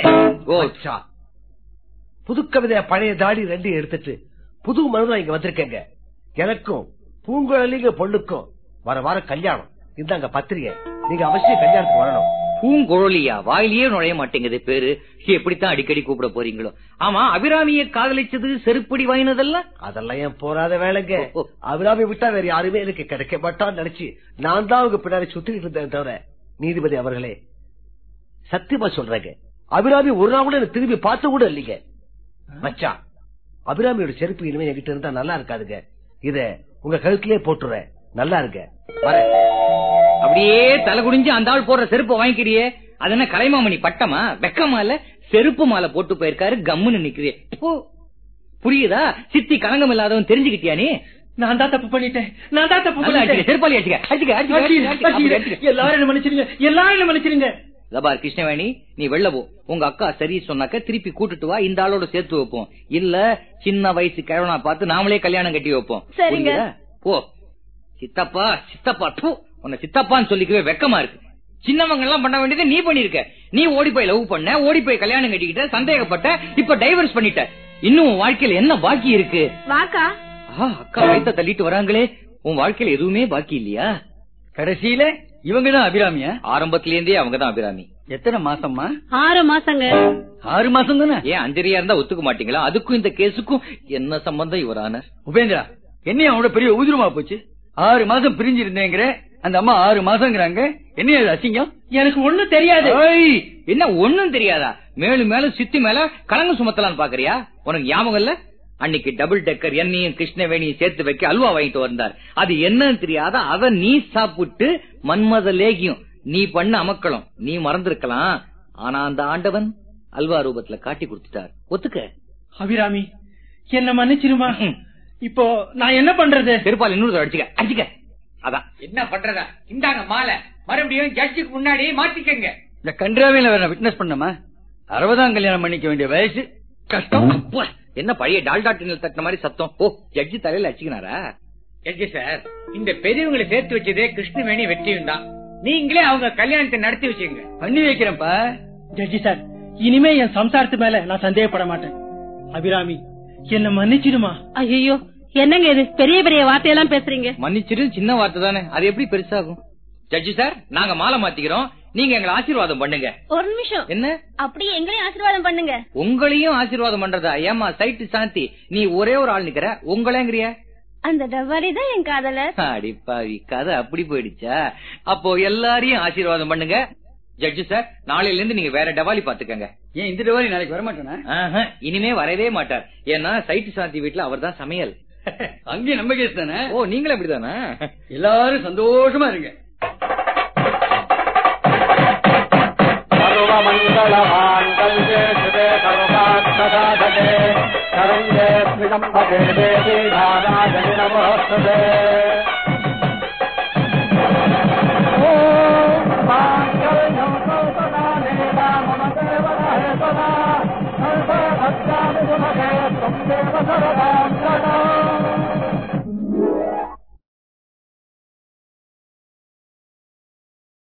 புது கவிதை பழைய தாடி ரெண்டையும் எடுத்துட்டு புது மனதான் இங்க வந்திருக்கேங்க. எனக்கும் பூங்குழலிங்க பொண்ணுக்கும் வர வாரம் கல்யாணம். இந்தாங்க பத்திரிகை. நீங்க அவசியம் கல்யாணத்துக்கு வரணும். பூங்குழலியா? வாயிலேயே நுழைய மாட்டேங்குது பேரு. எப்படித்தான் அடிக்கடி கூப்பிட போறீங்களோ? ஆமா, அபிராமிய காதலிச்சது செருப்படி வாங்கினதெல்லாம் அதெல்லாம் ஏன் போராத வேலைங்க. அபிராமி விட்டா வேற யாருமே எனக்கு கிடைக்க மாட்டான்னு நினைச்சு நான் தான் அவங்க பின்னாடி சுத்திக்கிட்டு இருந்தேன் தவிர. நீதிபதி அவர்களே, சத்தியமா சொல்றேங்க, அபிராமி ஒரு நாள் கூட எனக்கு திரும்பி பார்த்து கூட இல்லைங்க. மச்சான், அபிராமியோட செருப்பு இனிமே என்கிட்ட இருந்தா நல்லா இருக்காதுங்க. இத உங்க கழுத்திலே போட்டுறேன். நல்லா இருக்க. வரேன். அப்படியே தலை குடிஞ்சு அந்த ஆள் போடுற செருப்பு வாங்கிக்கிறியே, அது என்ன கலைமாமணி பட்டமா? வெக்கமா இல்ல? செருப்பு மாலை போட்டு போயிருக்காரு, கம்முன்னு நிக்கிறியே. புரியுதா? சித்தி கலங்கம் இல்லாதவன் தெரிஞ்சுக்கிட்டியா நீ? நான் தான் தப்பு பண்ணிட்டேன். நான் தான் தப்பு பண்ணிட்டேன். செருப்பாளி அடிச்சுக்க. எல்லாரும் என்ன மன்னிச்சிருங்க. எல்லாரும் என்ன மன்னிச்சிருங்க. லபார் கிருஷ்ணவேணி, நீ வெளில போ. உங்க அக்கா சரி சொன்னாக்க திருப்பி கூட்டிட்டு வா. இந்த ஆளோட சேர்த்து வைப்போம். இல்ல சின்ன வயசு கிழவனா பார்த்து நாமளே கல்யாணம் கட்டி வைப்போம். போ. சித்தப்பா சித்தப்பா உன்னை சித்தப்பான்னு சொல்லிக்கவே வெக்கமா இருக்கு. சின்னவங்க எல்லாம் பண்ண வேண்டியது நீ பண்ணிருக்க. நீ ஓடி போய் லவ் பண்ண, ஓடி போய் கல்யாணம் கட்டிக்கிட்ட, சந்தேகப்பட்ட, இப்ப டைவர்ஸ் பண்ணிட்ட. இன்னும் உன் வாழ்க்கையில என்ன பாக்கி இருக்கு? வாக்கா. அக்கா வயித்த தள்ளிட்டு வராங்களே, உன் வாழ்க்கையில எதுவுமே பாக்கி இல்லையா? கடைசியில இவங்கதான் அபிராமியா? ஆரம்பத்தில இருந்தே அவங்கதான் அபிராமி. எத்தனை மாசம்மா? 6 மாசங்க. 6 மாசம் தானே? ஏன் அஞ்சரியா இருந்தா ஒத்துக்க மாட்டீங்களா? அதுக்கும் இந்த கேஸுக்கும் என்ன சம்பந்தம் இவரான? உபேந்திரா, என்னைய அவனோட பெரிய உதிரமா போச்சு. 6 மாசம் பிரிஞ்சு இருந்தேங்கிற அந்த அம்மா 6 மாசங்கிறாங்க. என்ன அசிங்கம்? எனக்கு ஒண்ணும் தெரியாது. என்ன ஒண்ணும் தெரியாதா? மேலும் மேலும் சித்தி மேல கலங்க சுமத்தலான்னு பாக்குறியா? உனக்கு ஞாபகம் இல்ல? அன்னைக்கு டபுள் டெக்கர் என்னையும் கிருஷ்ணவேணியும் சேர்த்து வைக்க அல்வா வாங்கிட்டு வந்தார். அது என்னன்னு தெரியாத அத நீ சாப்பிட்டு மன்மத லேகியம் நீ பண்ண அமக்களம் நீ மறந்திருக்கலாம். ஆனா அந்த ஆண்டவன் அல்வா ரூபத்துல காட்டி கொடுத்துட்டார். ஒத்துக்க. அபிராமி, என்ன மன்னிச்சிருமா? இப்போ நான் என்ன பண்றது? பெருப்பால் இன்னொரு அடிச்சுக்க. அதான் என்ன பண்றதா? இந்தாங்க மாலை. மறுபடியும் ஜட்ஜுக்கு முன்னாடி மாத்திக்கங்க. இந்த கன்றாவில வேற விட்னஸ் பண்ணமா? 60ஆம் கல்யாணம் பண்ணிக்க வேண்டிய வயசு. கஷ்டம். என்ன பழைய டால்டா டின்னல் தட்டின மாதிரி சத்தம்? ஓ, ஜட்ஜி தலையில அடிச்சுக்கினாரா? ஜட்ஜி சார், இந்த பெரியவங்களை சேர்த்து வச்சதே கிருஷ்ணவேணி வெற்றியும் தான். நீங்களே அவங்க கல்யாணத்தை நடத்தி வச்சுங்க. பண்ணி வைக்கிறேன்ப்பா. ஜட்ஜி சார், இனிமே என் சம்சாரத்து மேல நான் சந்தேகப்பட மாட்டேன். அபிராமி, என்ன மன்னிச்சிடுமா? ஐயோ, என்னங்க இது பெரிய பெரிய வார்த்தையெல்லாம் பேசுறீங்க? மன்னிச்சிரு சின்ன வார்த்தை தானே, அது எப்படி பெருசாகும்? ஜட்ஜி சார், நாங்க மாலை மாத்திக்கிறோம். நீங்க எங்களை ஆசீர்வாதம் பண்ணுங்க. ஒரு நிமிஷம். என்ன? அப்படியே எங்களையும் ஆசீர்வாதம் பண்ணுங்க. உங்களையும் ஆசீர்வாதம் பண்றதா? ஏமா சைட்டு சாந்தி, நீ ஒரே ஒரு ஆள் நிக்கிற, உங்களேங்கிறிய? அந்த டவாரி தான் என் காதலர். அடிப்பாவி, கதை அப்படி போயிடுச்சா? அப்போ எல்லாரையும் ஆசீர்வாதம் பண்ணுங்க. ஜட்ஜி சார், நாளையில இருந்து நீங்க வேற டவாலி பாத்துக்கங்க. ஏன் இந்த டவாலி நாளைக்கு வர மாட்டானா? இனிமே வரவே மாட்டார். ஏன்னா சைட்டு சாந்தி வீட்டுல அவர் தான் சமையல். அங்கேயும் நம்ம கேஸ் தானே? ஓ, நீங்களும் அப்படித்தானே? எல்லாரும் சந்தோஷமா இருங்க. சர்வ